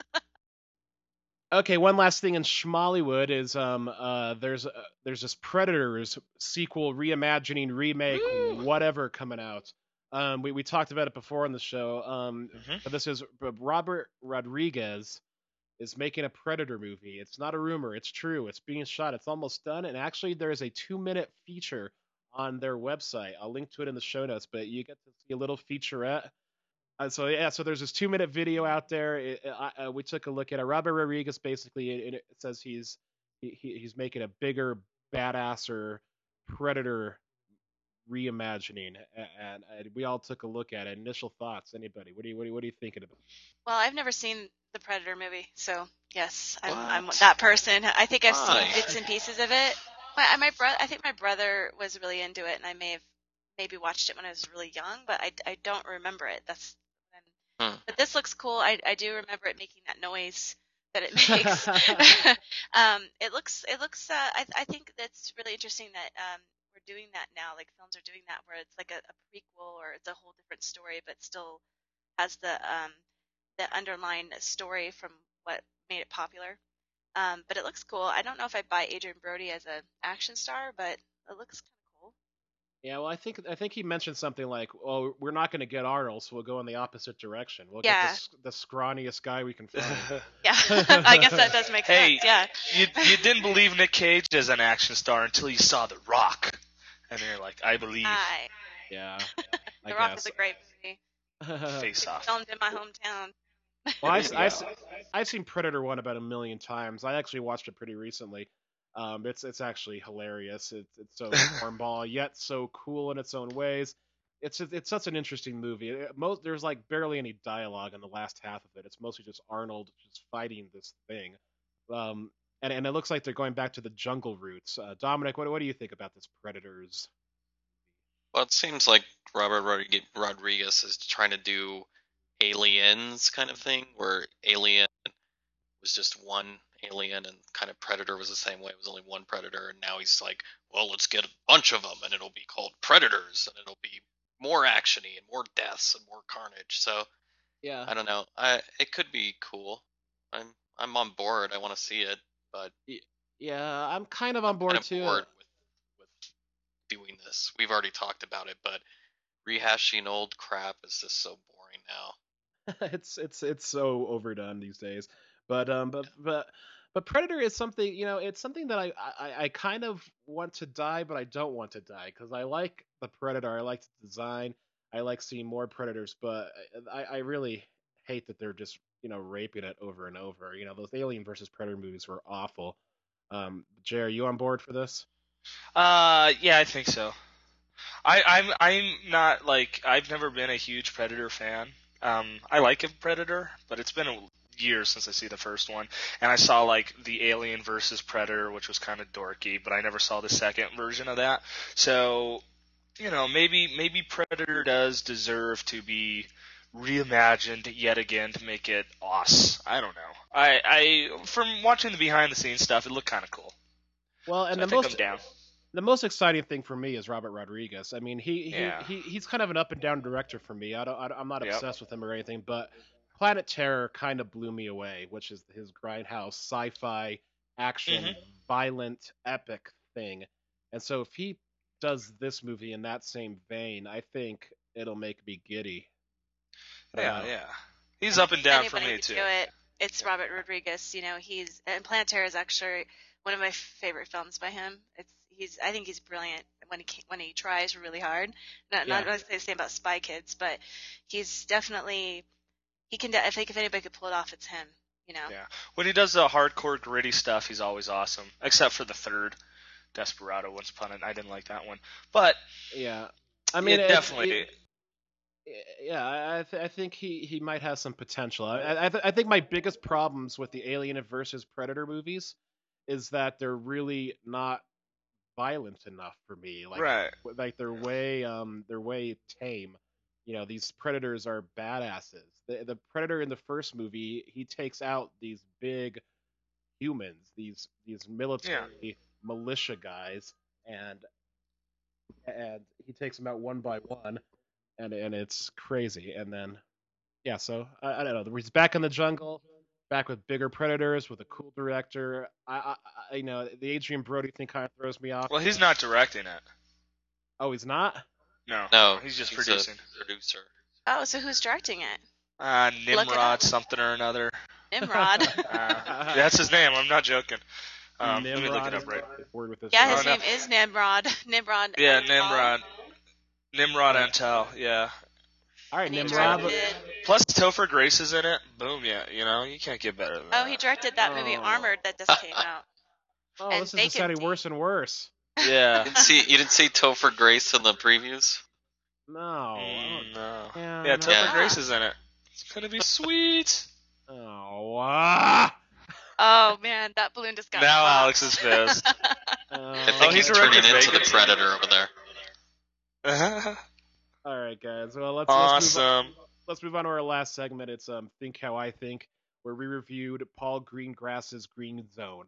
Okay, one last thing in Schmollywood is there's this Predators sequel, reimagining, remake, whatever coming out. We talked about it before on the show. But this is Robert Rodriguez is making a Predator movie. It's not a rumor. It's true. It's being shot. It's almost done. And actually, there's a 2-minute feature on their website. I'll link to it in the show notes. But you get to see a little featurette. So there's this 2-minute video out there. We took a look at it. Robert Rodriguez basically it says he's making a bigger, badasser Predator reimagining, and we all took a look at it. Initial thoughts, anybody? What are you thinking about? Well, I've never seen the Predator movie, so yes, I'm that person. I think I've seen bits and pieces of it. I think my brother was really into it, and I may have maybe watched it when I was really young, but I don't remember it. But this looks cool. I do remember it making that noise that it makes. It looks. I think that's really interesting that we're doing that now. Like films are doing that, where it's like a prequel or it's a whole different story, but still has the underlying story from what made it popular. But it looks cool. I don't know if I buy Adrian Brody as an action star, but it looks kind of cool. Yeah, well, I think he mentioned something like, "Oh, we're not going to get Arnold, so we'll go in the opposite direction. We'll get the scrawniest guy we can find." Yeah, I guess that does make sense. Yeah. You didn't believe Nick Cage as an action star until you saw The Rock, and you're like, I believe. Yeah. The Rock is a great movie. Face Off. Filmed in my hometown. Well, I've seen Predator 1 about 1 million times. I actually watched it pretty recently. It's actually hilarious. It's so cornball yet so cool in its own ways. It's such an interesting movie. There's like barely any dialogue in the last half of it. It's mostly just Arnold just fighting this thing. and it looks like they're going back to the jungle roots. Dominic, what do you think about this Predators? Well, it seems like Robert Rodriguez is trying to do Aliens kind of thing, where Alien was just one alien and kind of Predator was the same way. It was only one Predator, and now he's like, well, let's get a bunch of them, and it'll be called Predators, and it'll be more actiony and more deaths and more carnage. So Yeah. I don't know. It could be cool. I'm on board. I want to see it, but Yeah, I'm kind of on board kind of too. bored with doing this. We've already talked about it, but rehashing old crap is just so boring now. It's so overdone these days. But Predator is something, it's something that I kind of want to die, but I don't want to die because I like the Predator. I like the design. I like seeing more Predators, but I really hate that they're just raping it over and over. Those Alien versus Predator movies were awful. Jay, are you on board for this? Yeah, I think so. I'm not like I've never been a huge Predator fan. I like a Predator, but it's been years since I see the first one, and I saw like the Alien versus Predator, which was kind of dorky, but I never saw the second version of that. So, maybe Predator does deserve to be reimagined yet again to make it awesome. I don't know. I from watching the behind the scenes stuff, it looked kind of cool. Well, and so I'm down. The most exciting thing for me is Robert Rodriguez. I mean, he's kind of an up and down director for me. I'm not obsessed with him or anything, but Planet Terror kind of blew me away, which is his grindhouse sci-fi action, violent, epic thing. And so if he does this movie in that same vein, I think it'll make me giddy. Yeah. He's up and down for me too. It's Robert Rodriguez. And Planet Terror is actually one of my favorite films by him. I think he's brilliant when he tries really hard. Not the same about Spy Kids, but he's definitely he can. I think if anybody could pull it off, it's him. Yeah. When he does the hardcore gritty stuff, he's always awesome. Except for the third Desperado. Once upon it, I didn't like that one. But yeah, I mean, definitely. Yeah, I think he might have some potential. I think my biggest problems with the Alien versus Predator movies is that they're really not violent enough for me. Like they're way tame. These predators are badasses. The Predator in the first movie, he takes out these big humans, these military militia guys, and he takes them out one by one, and it's crazy. And then so I don't know. He's back in the jungle. Back with bigger Predators, with a cool director. The Adrian Brody thing kind of throws me off. Well, he's not directing it. Oh, he's not? No, he's just producing. Producer. Oh, so who's directing it? Nimrod something or another. Nimrod. That's his name. I'm not joking. Nimrod, let me look it up right. Yeah, his name is Nimrod. Nimrod. Yeah, Nimrod. Nimrod Antal. Yeah. All right, Nimrod. Plus, Topher Grace is in it. Boom, yeah. You can't get better than that. Oh, he directed that movie Armored that just came out. Oh, and this is sounding worse and worse. Yeah. You didn't see Topher Grace in the previews? No. No. Yeah, Topher Grace is in it. It's gonna be sweet. Oh. Oh man, that balloon just got now popped. Alex is pissed. I think he's turning into the Predator over there. All right, guys. Well, let's move on to our last segment. It's Think How I Think, where we reviewed Paul Greengrass's Green Zone.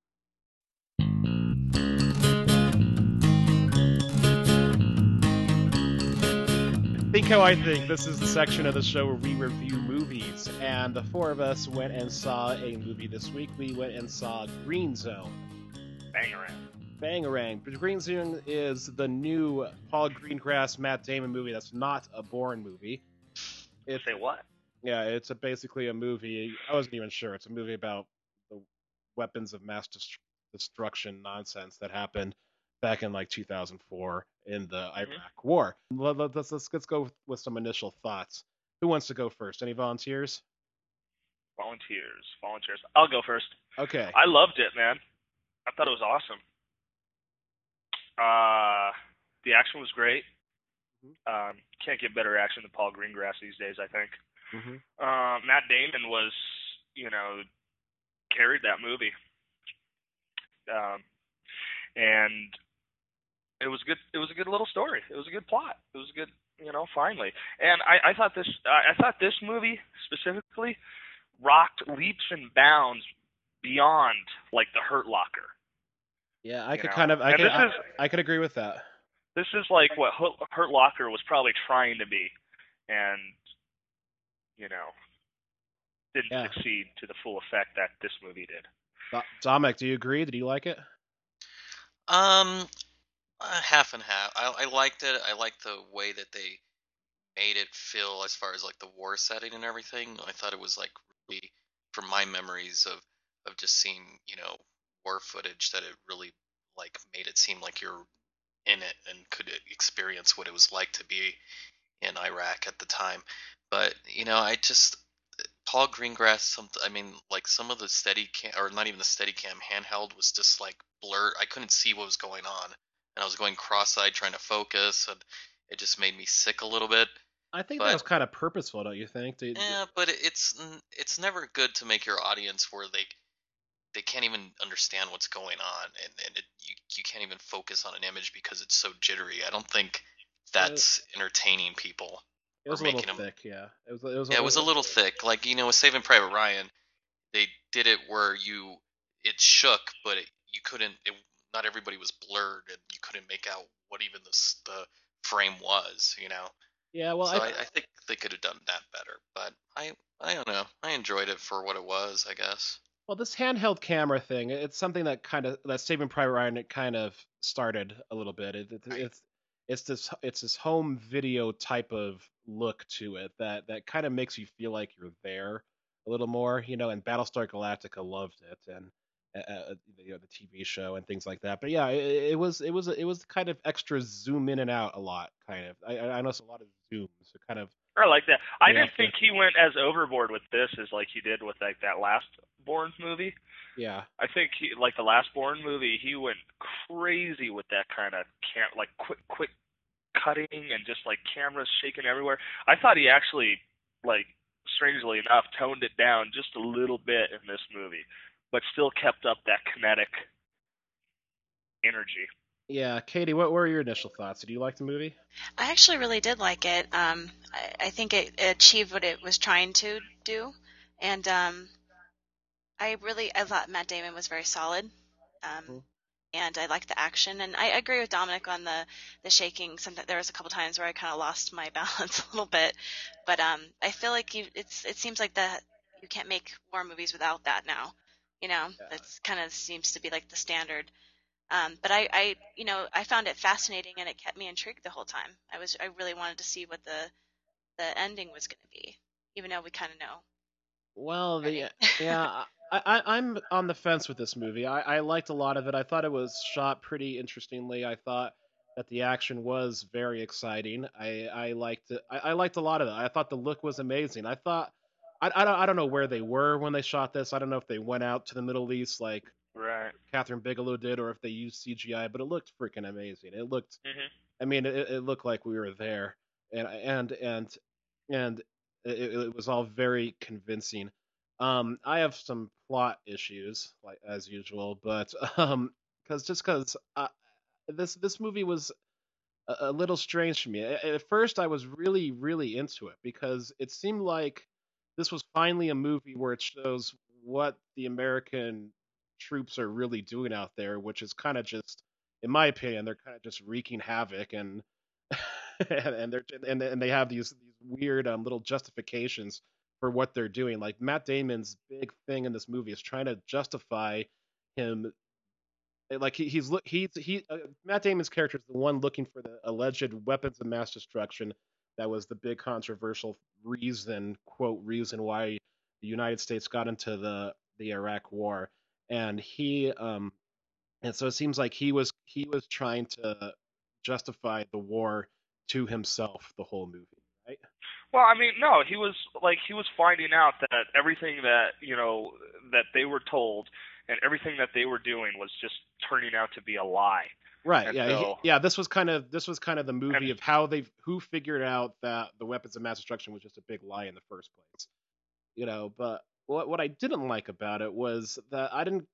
Think How I Think. This is the section of the show where we review movies, and the four of us went and saw a movie this week. We went and saw Green Zone. Bangarang. But Green Zone is the new Paul Greengrass, Matt Damon movie that's not a Bourne movie. Say what? Yeah, it's basically a movie. I wasn't even sure. It's a movie about the weapons of mass destruction nonsense that happened back in like 2004 in the Iraq War. Let's go with some initial thoughts. Who wants to go first? Any volunteers? Volunteers. I'll go first. Okay. I loved it, man. I thought it was awesome. The action was great. Can't get better action than Paul Greengrass these days, I think. Matt Damon was, carried that movie. and it was good. It was a good little story. It was a good plot. It was good, finally. And I thought this movie specifically rocked leaps and bounds beyond like the Hurt Locker. Yeah, I could agree with that. This is like what Hurt Locker was probably trying to be, and didn't succeed to the full effect that this movie did. Dominic, do you agree? Did you like it? Half and half. I liked it. I liked the way that they made it feel as far as like the war setting and everything. I thought it was like really, from my memories of just seeing war footage, that it really like made it seem like you're in it and could experience what it was like to be in Iraq at the time. But I just Paul Greengrass, some of the Steadicam, or not even the Steadicam handheld, was just like blurred. I couldn't see what was going on, and I was going cross-eyed trying to focus, and it just made me sick a little bit. I think that was kind of purposeful, don't you think? Yeah, but it's never good to make your audience where they can't even understand what's going on, and you can't even focus on an image because it's so jittery. I don't think that's entertaining people. It was a little thick, yeah. It was a little thick. Like, with Saving Private Ryan, they did it where it shook, but you couldn't. Not everybody was blurred, and you couldn't make out what even the frame was. Yeah, well, so I think they could have done that better, but I don't know. I enjoyed it for what it was, I guess. Well, this handheld camera thing, it's something that Saving Private Ryan, it kind of started a little bit. It's this home video type of look to it that kind of makes you feel like you're there a little more, and Battlestar Galactica loved it, and the TV show and things like that. But yeah, it was kind of extra zoom in and out a lot, kind of. I noticed a lot of zooms, so kind of. I like that. I didn't think he went as overboard with this as like he did with like that last Bourne movie. Yeah. I think like the last Bourne movie, he went crazy with that kind of like quick cutting and just like cameras shaking everywhere. I thought he actually, like, strangely enough, toned it down just a little bit in this movie, but still kept up that kinetic energy. Yeah, Katie, what were your initial thoughts? Did you like the movie? I actually really did like it. I think it achieved what it was trying to do, and I thought Matt Damon was very solid. And I liked the action, and I agree with Dominic on the shaking. Sometimes there was a couple times where I kind of lost my balance a little bit, but I feel like it seems like that you can't make war movies without that now. That's kind of seems to be like the standard. But I found it fascinating, and it kept me intrigued the whole time. I really wanted to see what the ending was going to be, even though we kind of know. Well, I'm on the fence with this movie. I liked a lot of it. I thought it was shot pretty interestingly. I thought that the action was very exciting. I liked it. I liked a lot of it. I thought the look was amazing. I thought I don't know where they were when they shot this. I don't know if they went out to the Middle East like Catherine Bigelow did, or if they used CGI. But it looked freaking amazing. It looked. I mean, it looked like we were there, and it was all very convincing. I have some plot issues, like as usual, but because this movie was a little strange to me. At first, I was really, really into it because it seemed like this was finally a movie where it shows what the American troops are really doing out there, which is kind of just, in my opinion, they're kind of just wreaking havoc and and they have these weird little justifications for what they're doing. Like Matt Damon's big thing in this movie is trying to justify him. Like Matt Damon's character is the one looking for the alleged weapons of mass destruction. That was the big controversial quote reason why the United States got into the Iraq War, and so it seems like he was trying to justify the war to himself the whole movie, right? Well, I mean, no, he was finding out that everything that that they were told and everything that they were doing was just turning out to be a lie. Right. And yeah. This was kind of the movie of who figured out that the weapons of mass destruction was just a big lie in the first place. But what I didn't like about it was that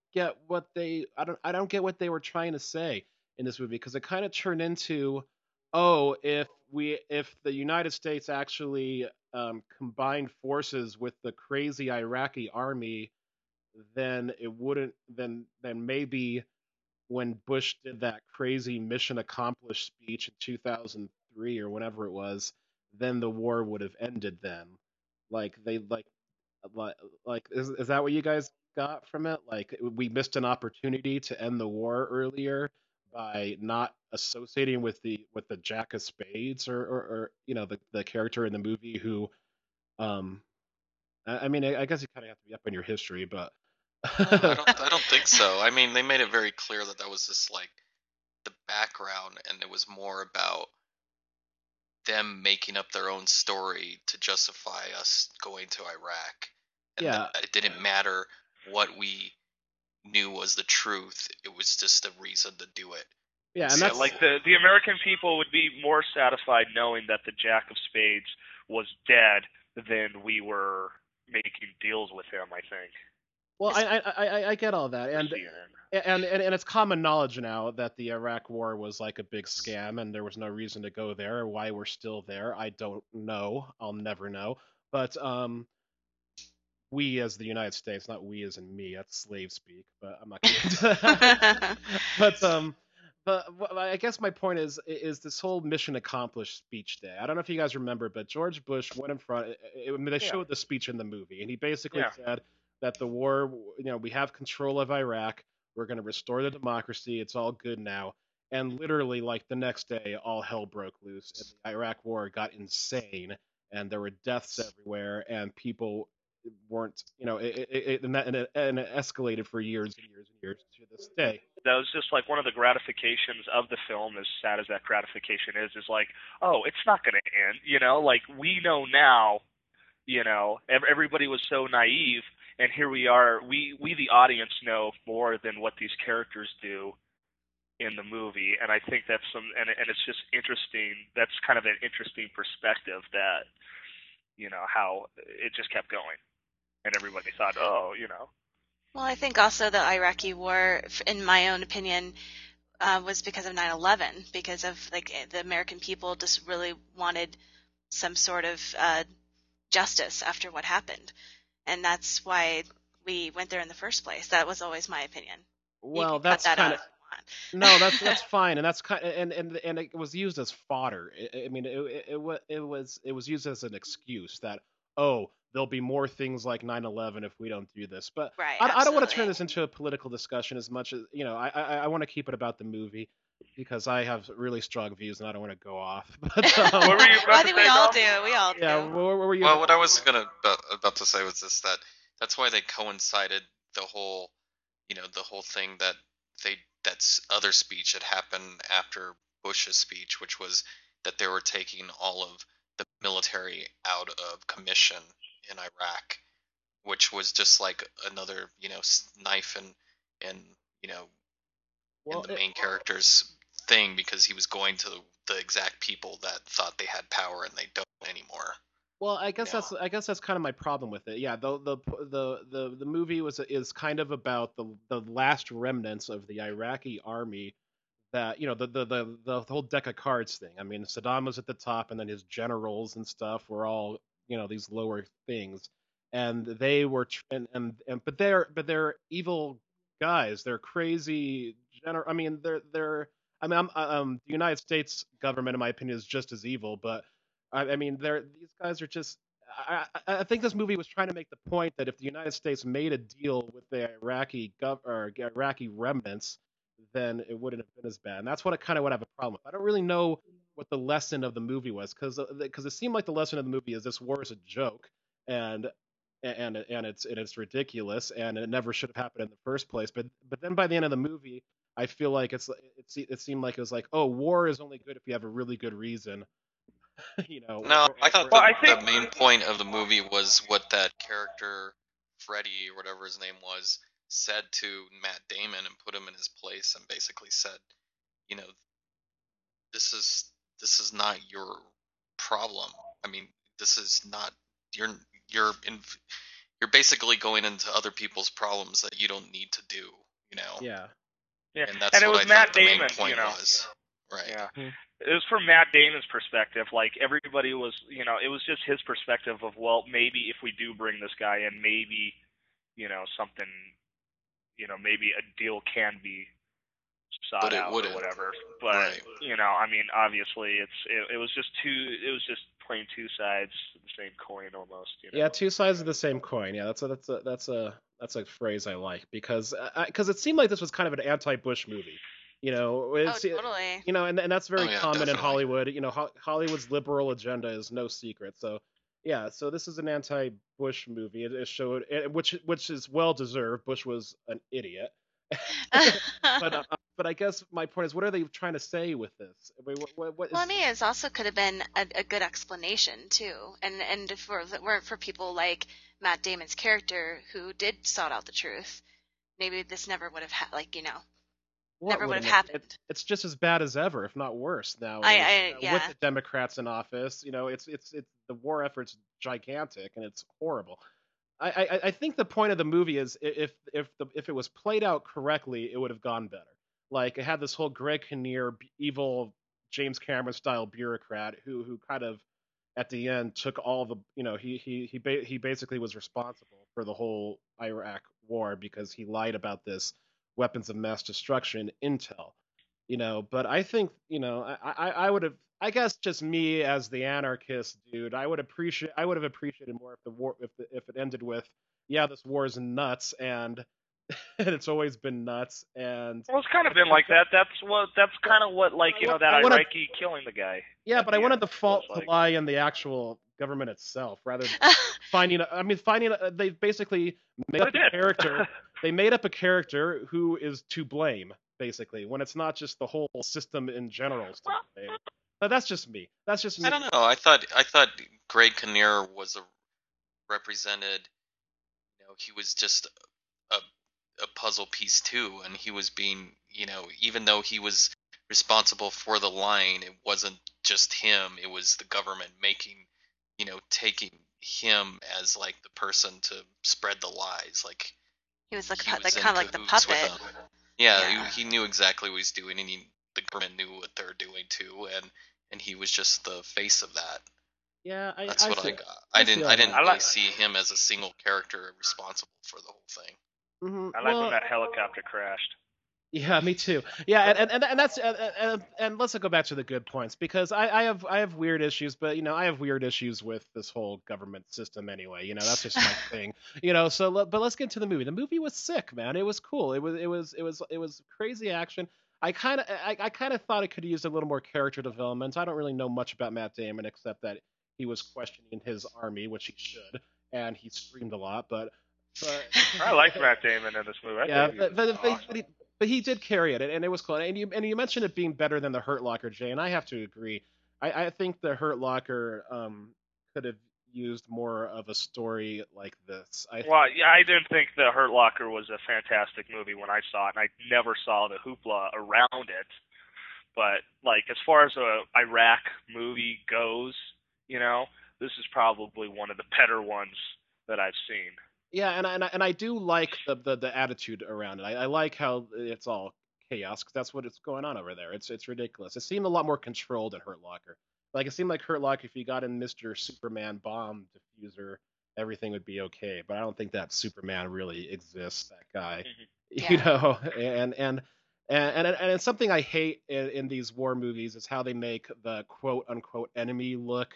I don't get what they were trying to say in this movie, because it kind of turned into, oh, if the United States actually combined forces with the crazy Iraqi army, then it wouldn't then maybe when Bush did that crazy mission accomplished speech in 2003 or whenever it was, then the war would have ended then. Like they like is that what you guys got from it? Like we missed an opportunity to end the war earlier by not associating with the Jack of Spades, or the character in the movie who um I mean I guess you kind of have to be up on your history, but No, I don't think so. I mean, they made it very clear that that was just like the background, and it was more about them making up their own story to justify us going to Iraq, and yeah, that it didn't matter what we knew was the truth. It was just a reason to do it. yeah, and Yeah, Instead, that's like the American people would be more satisfied knowing that the Jack of Spades was dead than we were making deals with him. I think. well, Is- I get all that, For and CNN. and it's common knowledge now that the Iraq War was like a big scam, and there was no reason to go there. Or why we're still there, I don't know. I'll never know. But we as the United States, not we as in me, that's slave speak. But I'm not going to into that. But I guess my point is this whole mission accomplished speech day. I don't know if you guys remember, but George Bush went in front. They Yeah. showed the speech in the movie, and he basically Yeah. said that the war, we have control of Iraq. We're going to restore the democracy. It's all good now. And literally, like the next day, all hell broke loose, and the Iraq War got insane, and there were deaths everywhere, and people weren't, and it escalated for years and years and years to this day. That was just like one of the gratifications of the film, as sad as that gratification is like, oh, it's not going to end, like we know now, everybody was so naive, and here we are, we the audience know more than what these characters do in the movie, and I think that's and it's just interesting. That's kind of an interesting perspective that, how it just kept going, and everybody thought, oh, well, I think also the Iraqi war, in my own opinion, was because of 9/11, because of like the American people just really wanted some sort of justice after what happened, and that's why we went there in the first place. That was always my opinion. You Well, can cut that's that kind out of if you want. no, that's fine, and that's kind and it was used as fodder. I mean, it was used as an excuse that, oh, there'll be more things like 9/11 if we don't do this. But Right, I don't want to turn absolutely. this into a political discussion as much as I want to keep it about the movie, because I have really strong views and I don't want to go off. But What were you Well, I about to think say, we all Dom? do. We all yeah, do. what were you? well, what I was about to say was this, that that's why they coincided the whole, the whole thing that that's other speech that happened after Bush's speech, which was that they were taking all of the military out of commission in Iraq, which was just like another, knife and you know in Well, the main character's thing, because he was going to the exact people that thought they had power and they don't anymore. Well, Yeah. I guess that's kind of my problem with it. Yeah, the movie is kind of about the last remnants of the Iraqi army, that the whole deck of cards thing. I mean, Saddam was at the top, and then his generals and stuff were all these lower things, and they were but they're evil guys. They're crazy. I mean, they're. I mean, the United States government, in my opinion, is just as evil, but I mean, these guys are just. I think this movie was trying to make the point that if the United States made a deal with the Iraqi remnants, then it wouldn't have been as bad. And that's what I have a problem with. I don't really know what the lesson of the movie was, because it seemed like the lesson of the movie is this war is a joke, and and it's ridiculous, and it never should have happened in the first place. But then by the end of the movie, I feel like it seemed like it was like, oh, war is only good if you have a really good reason, No, I thought Well, I the think main point of the movie was what that character, Freddie, or whatever his name was, said to Matt Damon and put him in his place and basically said, you know, this is not your problem. I mean, this is not you're you're basically going into other people's problems that you don't need to do, Yeah. Yeah, And that's it what was I Matt thought the main Damon, point was. Right. Yeah. Mhm. It was from Matt Damon's perspective. Like, everybody was, it was just his perspective of, well, maybe if we do bring this guy in, maybe, something, maybe a deal can be sought But it out wouldn't. or whatever. But, Right. I mean, obviously it was just plain two sides of the same coin almost. Yeah, two sides of the same coin. Yeah, that's a phrase I like because it seemed like this was kind of an anti-Bush movie. Oh, It's totally. and that's very Oh, yeah, common in definitely. Hollywood. Hollywood's liberal agenda is no secret. So yeah, so this is an anti-Bush movie. It showed which is well deserved. Bush was an idiot. But I guess my point is, what are they trying to say with this? I mean, what is? Well, I mean, it also could have been a good explanation too, and if it weren't for people like Matt Damon's character who did sought out the truth, maybe this never would have never would have happened. It's just as bad as ever, if not worse now. Yeah. With the Democrats in office, it's the war effort's gigantic and it's horrible. I think the point of the movie is if it was played out correctly, it would have gone better. Like it had this whole Greg Kinnear evil James Cameron style bureaucrat who kind of at the end took all the he basically was responsible for the whole Iraq war because he lied about this weapons of mass destruction intel. But I think I would have, I guess just me as the anarchist dude, I would have appreciated more if the war if it ended with, yeah, this war is nuts and it's always been nuts. And Well, it's kind of been like that. That's kind of what, like, that Iraqi killing the guy. Yeah, but I wanted the fault like, to lie in the actual government itself rather than they basically made up a character. They made up a character who is to blame, basically, when it's not just the whole system in general is to blame. But that's just me. I don't know. I thought Greg Kinnear was represented. He was just a puzzle piece too, and he was being, even though he was responsible for the lying, it wasn't just him. It was the government taking him as like the person to spread the lies. Like He was like he was kind of like the cahoots with puppet. them. Yeah, Yeah. He knew exactly what he was doing, and the government knew what they were doing too, and he was just the face of that. Yeah, That's what I feel- got. I didn't that. really see him as a single character responsible for the whole thing. Mhm. I like when that helicopter crashed. Yeah, me too. Yeah, and that's and let's go back to the good points because I have weird issues, but I have weird issues with this whole government system anyway. That's just my thing. But let's get into the movie. The movie was sick, man. It was cool. It was crazy action. I kind of thought it could use a little more character development. I don't really know much about Matt Damon except that he was questioning his army, which he should, and he screamed a lot, but I like Matt Damon in this movie. But he did carry it, and it was cool. And you mentioned it being better than the Hurt Locker, Jay, and I have to agree. I think the Hurt Locker could have used more of a story like this. I didn't think the Hurt Locker was a fantastic movie when I saw it, and I never saw the hoopla around it. But like as far as a Iraq movie goes, this is probably one of the better ones that I've seen. Yeah, and I do like the attitude around it. I like how it's all chaos because that's what it's going on over there. It's ridiculous. It seemed a lot more controlled in Hurt Locker. Like it seemed like Hurt Locker, if you got in Mr. Superman bomb diffuser, everything would be okay. But I don't think that Superman really exists. That guy, and it's something I hate in these war movies is how they make the quote unquote enemy look.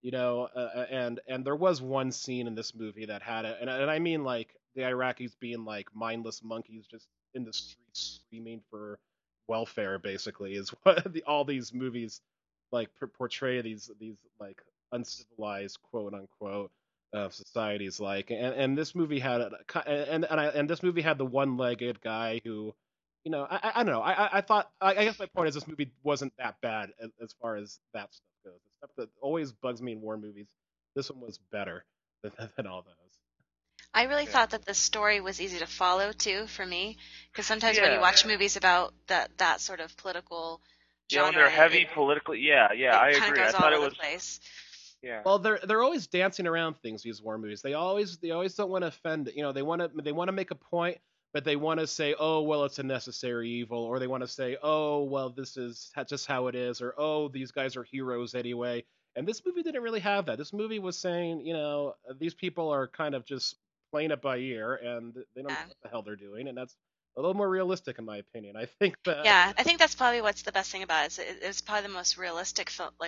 And there was one scene in this movie that had it, and I mean like the Iraqis being like mindless monkeys just in the streets screaming for welfare, basically, is what all these movies like portray these like uncivilized quote unquote societies like, and this movie had and this movie had the one-legged guy who. I don't know. I guess my point is this movie wasn't that bad as far as that stuff goes. The stuff that always bugs me in war movies, this one was better than all those. I really thought that the story was easy to follow too for me, because sometimes when you watch movies about that sort of political genre, when they're heavy politically, I agree. I thought it was. Place. Yeah. Well, they're always dancing around things. These war movies. They always don't want to offend. They want to make a point, but they want to say, oh well, it's a necessary evil, or they want to say, oh well, this is just how it is, or oh these guys are heroes anyway. And this movie didn't really have that. This movie was saying, these people are kind of just playing it by ear, and they don't know what the hell they're doing, and that's a little more realistic in my opinion. I think that. Yeah, I think that's probably what's the best thing about it. It's probably the most realistic film, like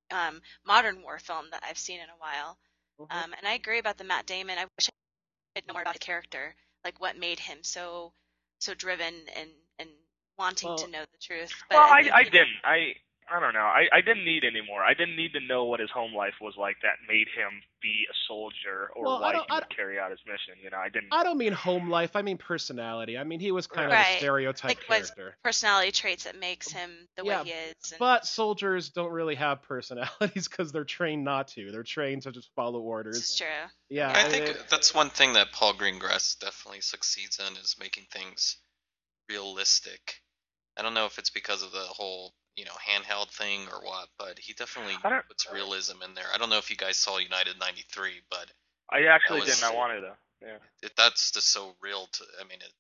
modern war film that I've seen in a while. Mhm. And I agree about the Matt Damon. I wish I know more about the character, like what made him so driven and wanting to know the truth. But Well, I think, I didn't. I don't know. I didn't need any more. I didn't need to know what his home life was like that made him be a soldier or Well, why he would carry out his mission. I didn't. I don't mean home life. I mean personality. I mean he was kind of a Right. stereotype like what character. personality traits that makes him the Yeah, way he is. And But soldiers don't really have personalities because they're trained not to. They're trained to just follow orders. this is true. Yeah, I think that's one thing that Paul Greengrass definitely succeeds in is making things realistic. I don't know if it's because of the whole, handheld thing or what, but he definitely puts realism in there. I don't know if you guys saw United 93, but I actually that was- didn't. I wanted to. Yeah. that's just so real to, it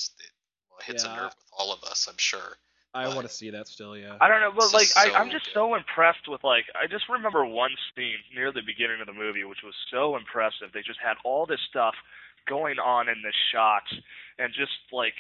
hits a Yeah. nerve with all of us, I'm sure. I but- want to see that still. Yeah. I don't know, but This is I'm so just good. so impressed with I just remember one scene near the beginning of the movie, which was so impressive. They just had all this stuff going on in this shot, and just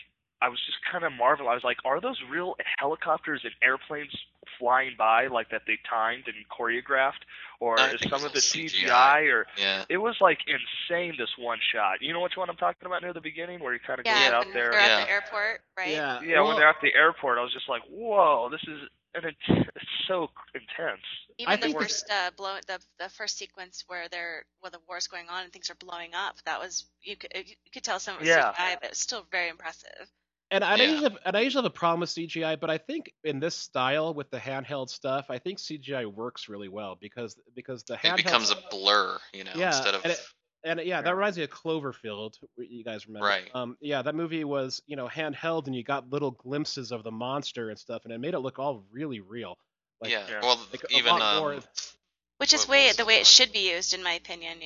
I was just kind of marveling. I was like, are those real helicopters and airplanes flying by that they timed and choreographed, or I is think some it of was the all CGI? Or Yeah. it was insane. This one shot. You know which one I'm talking about near the beginning, where he kind of goes yeah, out when there. they're Yeah. at the airport, right? Yeah. Yeah, when well, they're at the airport, I was just like, whoa, this is it's so intense. I Even the think first the first sequence where the war's going on and things are blowing up, that was you could tell some of it was Yeah. CGI, but it was still very impressive. And I Yeah. usually have a problem with CGI, but I think in this style with the handheld stuff, I think CGI works really well because the handheld It becomes a blur, Yeah, instead of that reminds me of Cloverfield. You guys remember? Right. Yeah, that movie was handheld, and you got little glimpses of the monster and stuff, and it made it look all really real. yeah. Yeah. Well, like a even lot more- Which is What was the the way it one? should be used, in my opinion.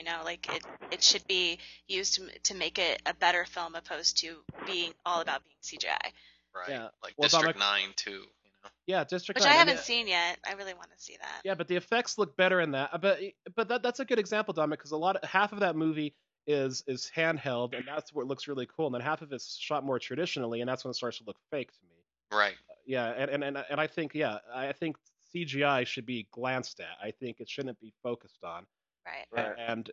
It should be used to make it a better film, opposed to being all about being CGI, right, Yeah. like Well, District Dominic- 9 too. yeah, District which 9. I and haven't seen yet. I really want to see that. Yeah, but the effects look better in that. But that's a good example, Dominic, because half of that movie is handheld, and that's where it looks really cool, and then half of it's shot more traditionally, and that's when it starts to look fake to me. Right. Yeah, and I think I think CGI should be glanced at. I think it shouldn't be focused on. Right. Right. And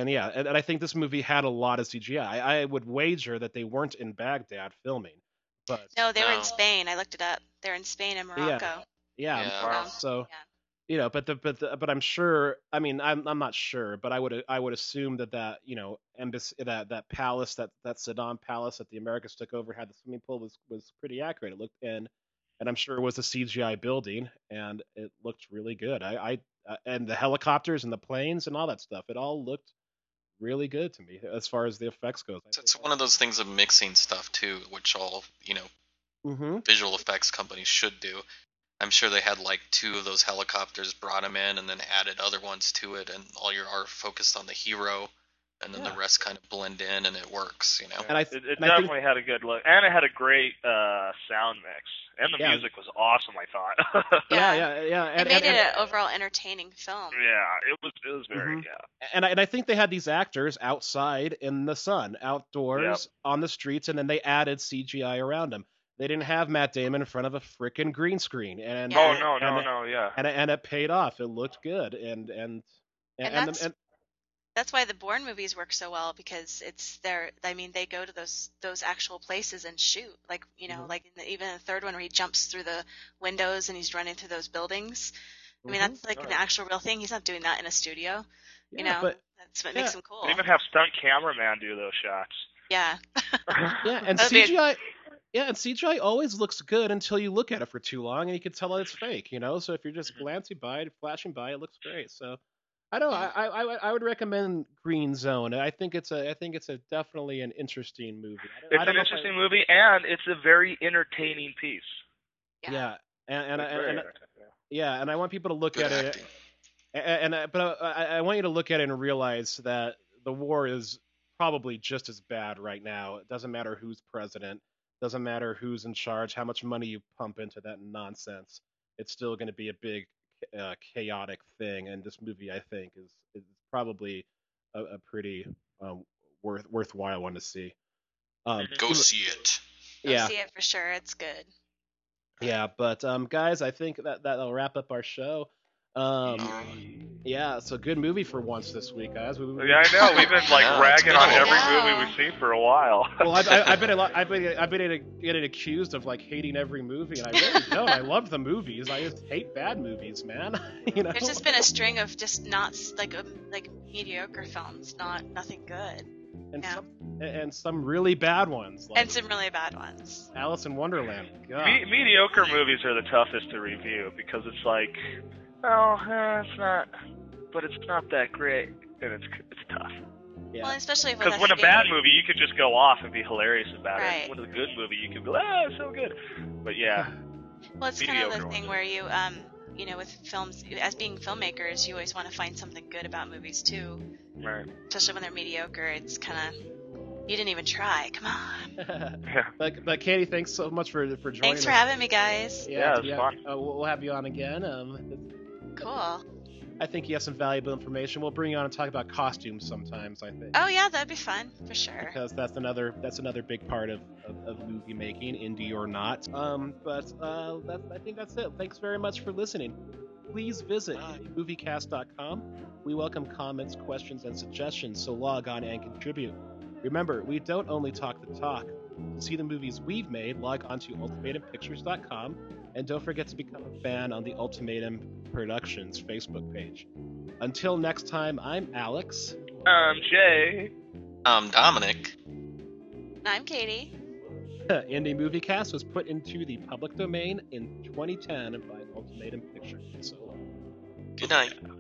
I think this movie had a lot of CGI. I would wager that they weren't in Baghdad filming, but No, they were No. in Spain. I looked it up. They're in Spain and Morocco. yeah, Yeah. Wow. so. Yeah. But I'm sure. I mean, I'm not sure, but I would assume that embassy, that palace, that Saddam palace that the Americans took over had the swimming pool was pretty accurate. It looked and I'm sure it was a CGI building, and it looked really good. And the helicopters and the planes and all that stuff, it all looked really good to me as far as the effects goes. It's one of those things of mixing stuff too, which all Mm-hmm. visual effects companies should do. I'm sure they had like 2 of those helicopters, brought them in, and then added other ones to it, and all your art focused on the hero, and then the Yeah. rest kind of blend in, and it works. And It and I think- definitely had a good look, and it had a great sound mix, and the Yeah. music was awesome. I thought. Yeah. It made it an overall entertaining film. Yeah, it was very Mhm. yeah. And I think they had these actors outside in the sun, outdoors, on the streets, and then they added CGI around them. They didn't have Matt Damon in front of a frickin' green screen, and Oh and, no, yeah. and it paid off. It looked good, and That's why the Bourne movies work so well, because they go to those actual places and shoot, Mhm. like even in the third one where he jumps through the windows and he's running through those buildings. I mean, Mhm. that's like an actual real thing. He's not doing that in a studio. But That's what makes him cool. They even have stunt cameraman do those shots. Yeah. and That'd be CGI. Yeah, and CGI always looks good until you look at it for too long, and you can tell it's fake. So if you're just glancing by it, flashing by, it looks great. So I don't know. I would recommend Green Zone. I think it's a definitely an interesting movie. It's an interesting movie, and it's a very entertaining piece. Yeah, It's very entertaining, yeah. and I want people to look Good at it. acting. But I want you to look at it and realize that the war is probably just as bad right now. It doesn't matter who's president, doesn't matter who's in charge, how much money you pump into that nonsense. It's still going to be a big chaotic thing. And this movie, I think, is probably a pretty worthwhile one to see. Go see it. Yeah. Go see it for sure. It's good. Yeah, but guys, I think that'll wrap up our show. Yeah, so good movie for once this week, guys. Yeah, I know. We've been ragging on every movie we've seen for a while. Well, I've been getting accused of hating every movie, and I really don't. I love the movies. I just hate bad movies, man. There's just been a string of just not like mediocre films, nothing good. And some really bad ones. And some really bad ones. Alice in Wonderland. God. Mediocre movies are the toughest to review because it's like, it's not, but it's not that great, and it's tough. Yeah. Well, especially because when a bad movie, you could just go off and be hilarious about it. When a good movie, you could be it's so good. But yeah. Well, it's kind of the thing where you with films, as being filmmakers, you always want to find something good about movies too. Right. Especially when they're mediocre, it's kind of, you didn't even try. Come on. Yeah. But Katie, thanks so much for joining us. Thanks for having me, guys. Yeah, it was fun. We'll have you on again. Cool. I think you have some valuable information. We'll bring you on and talk about costumes sometimes, I think. Oh yeah, that'd be fun for sure. Because that's another big part of movie making, indie or not. I think that's it. Thanks very much for listening. Please visit moviecast.com. We welcome comments, questions, and suggestions, so log on and contribute. Remember, we don't only talk the talk. To see the movies we've made, log on to ultimatempictures.com, and don't forget to become a fan on the Ultimatum Productions Facebook page. Until next time, I'm Alex. I'm Jay. I'm Dominic. I'm Katie. Indie Movie Cast was put into the public domain in 2010 by Ultimatum Pictures. So, good night.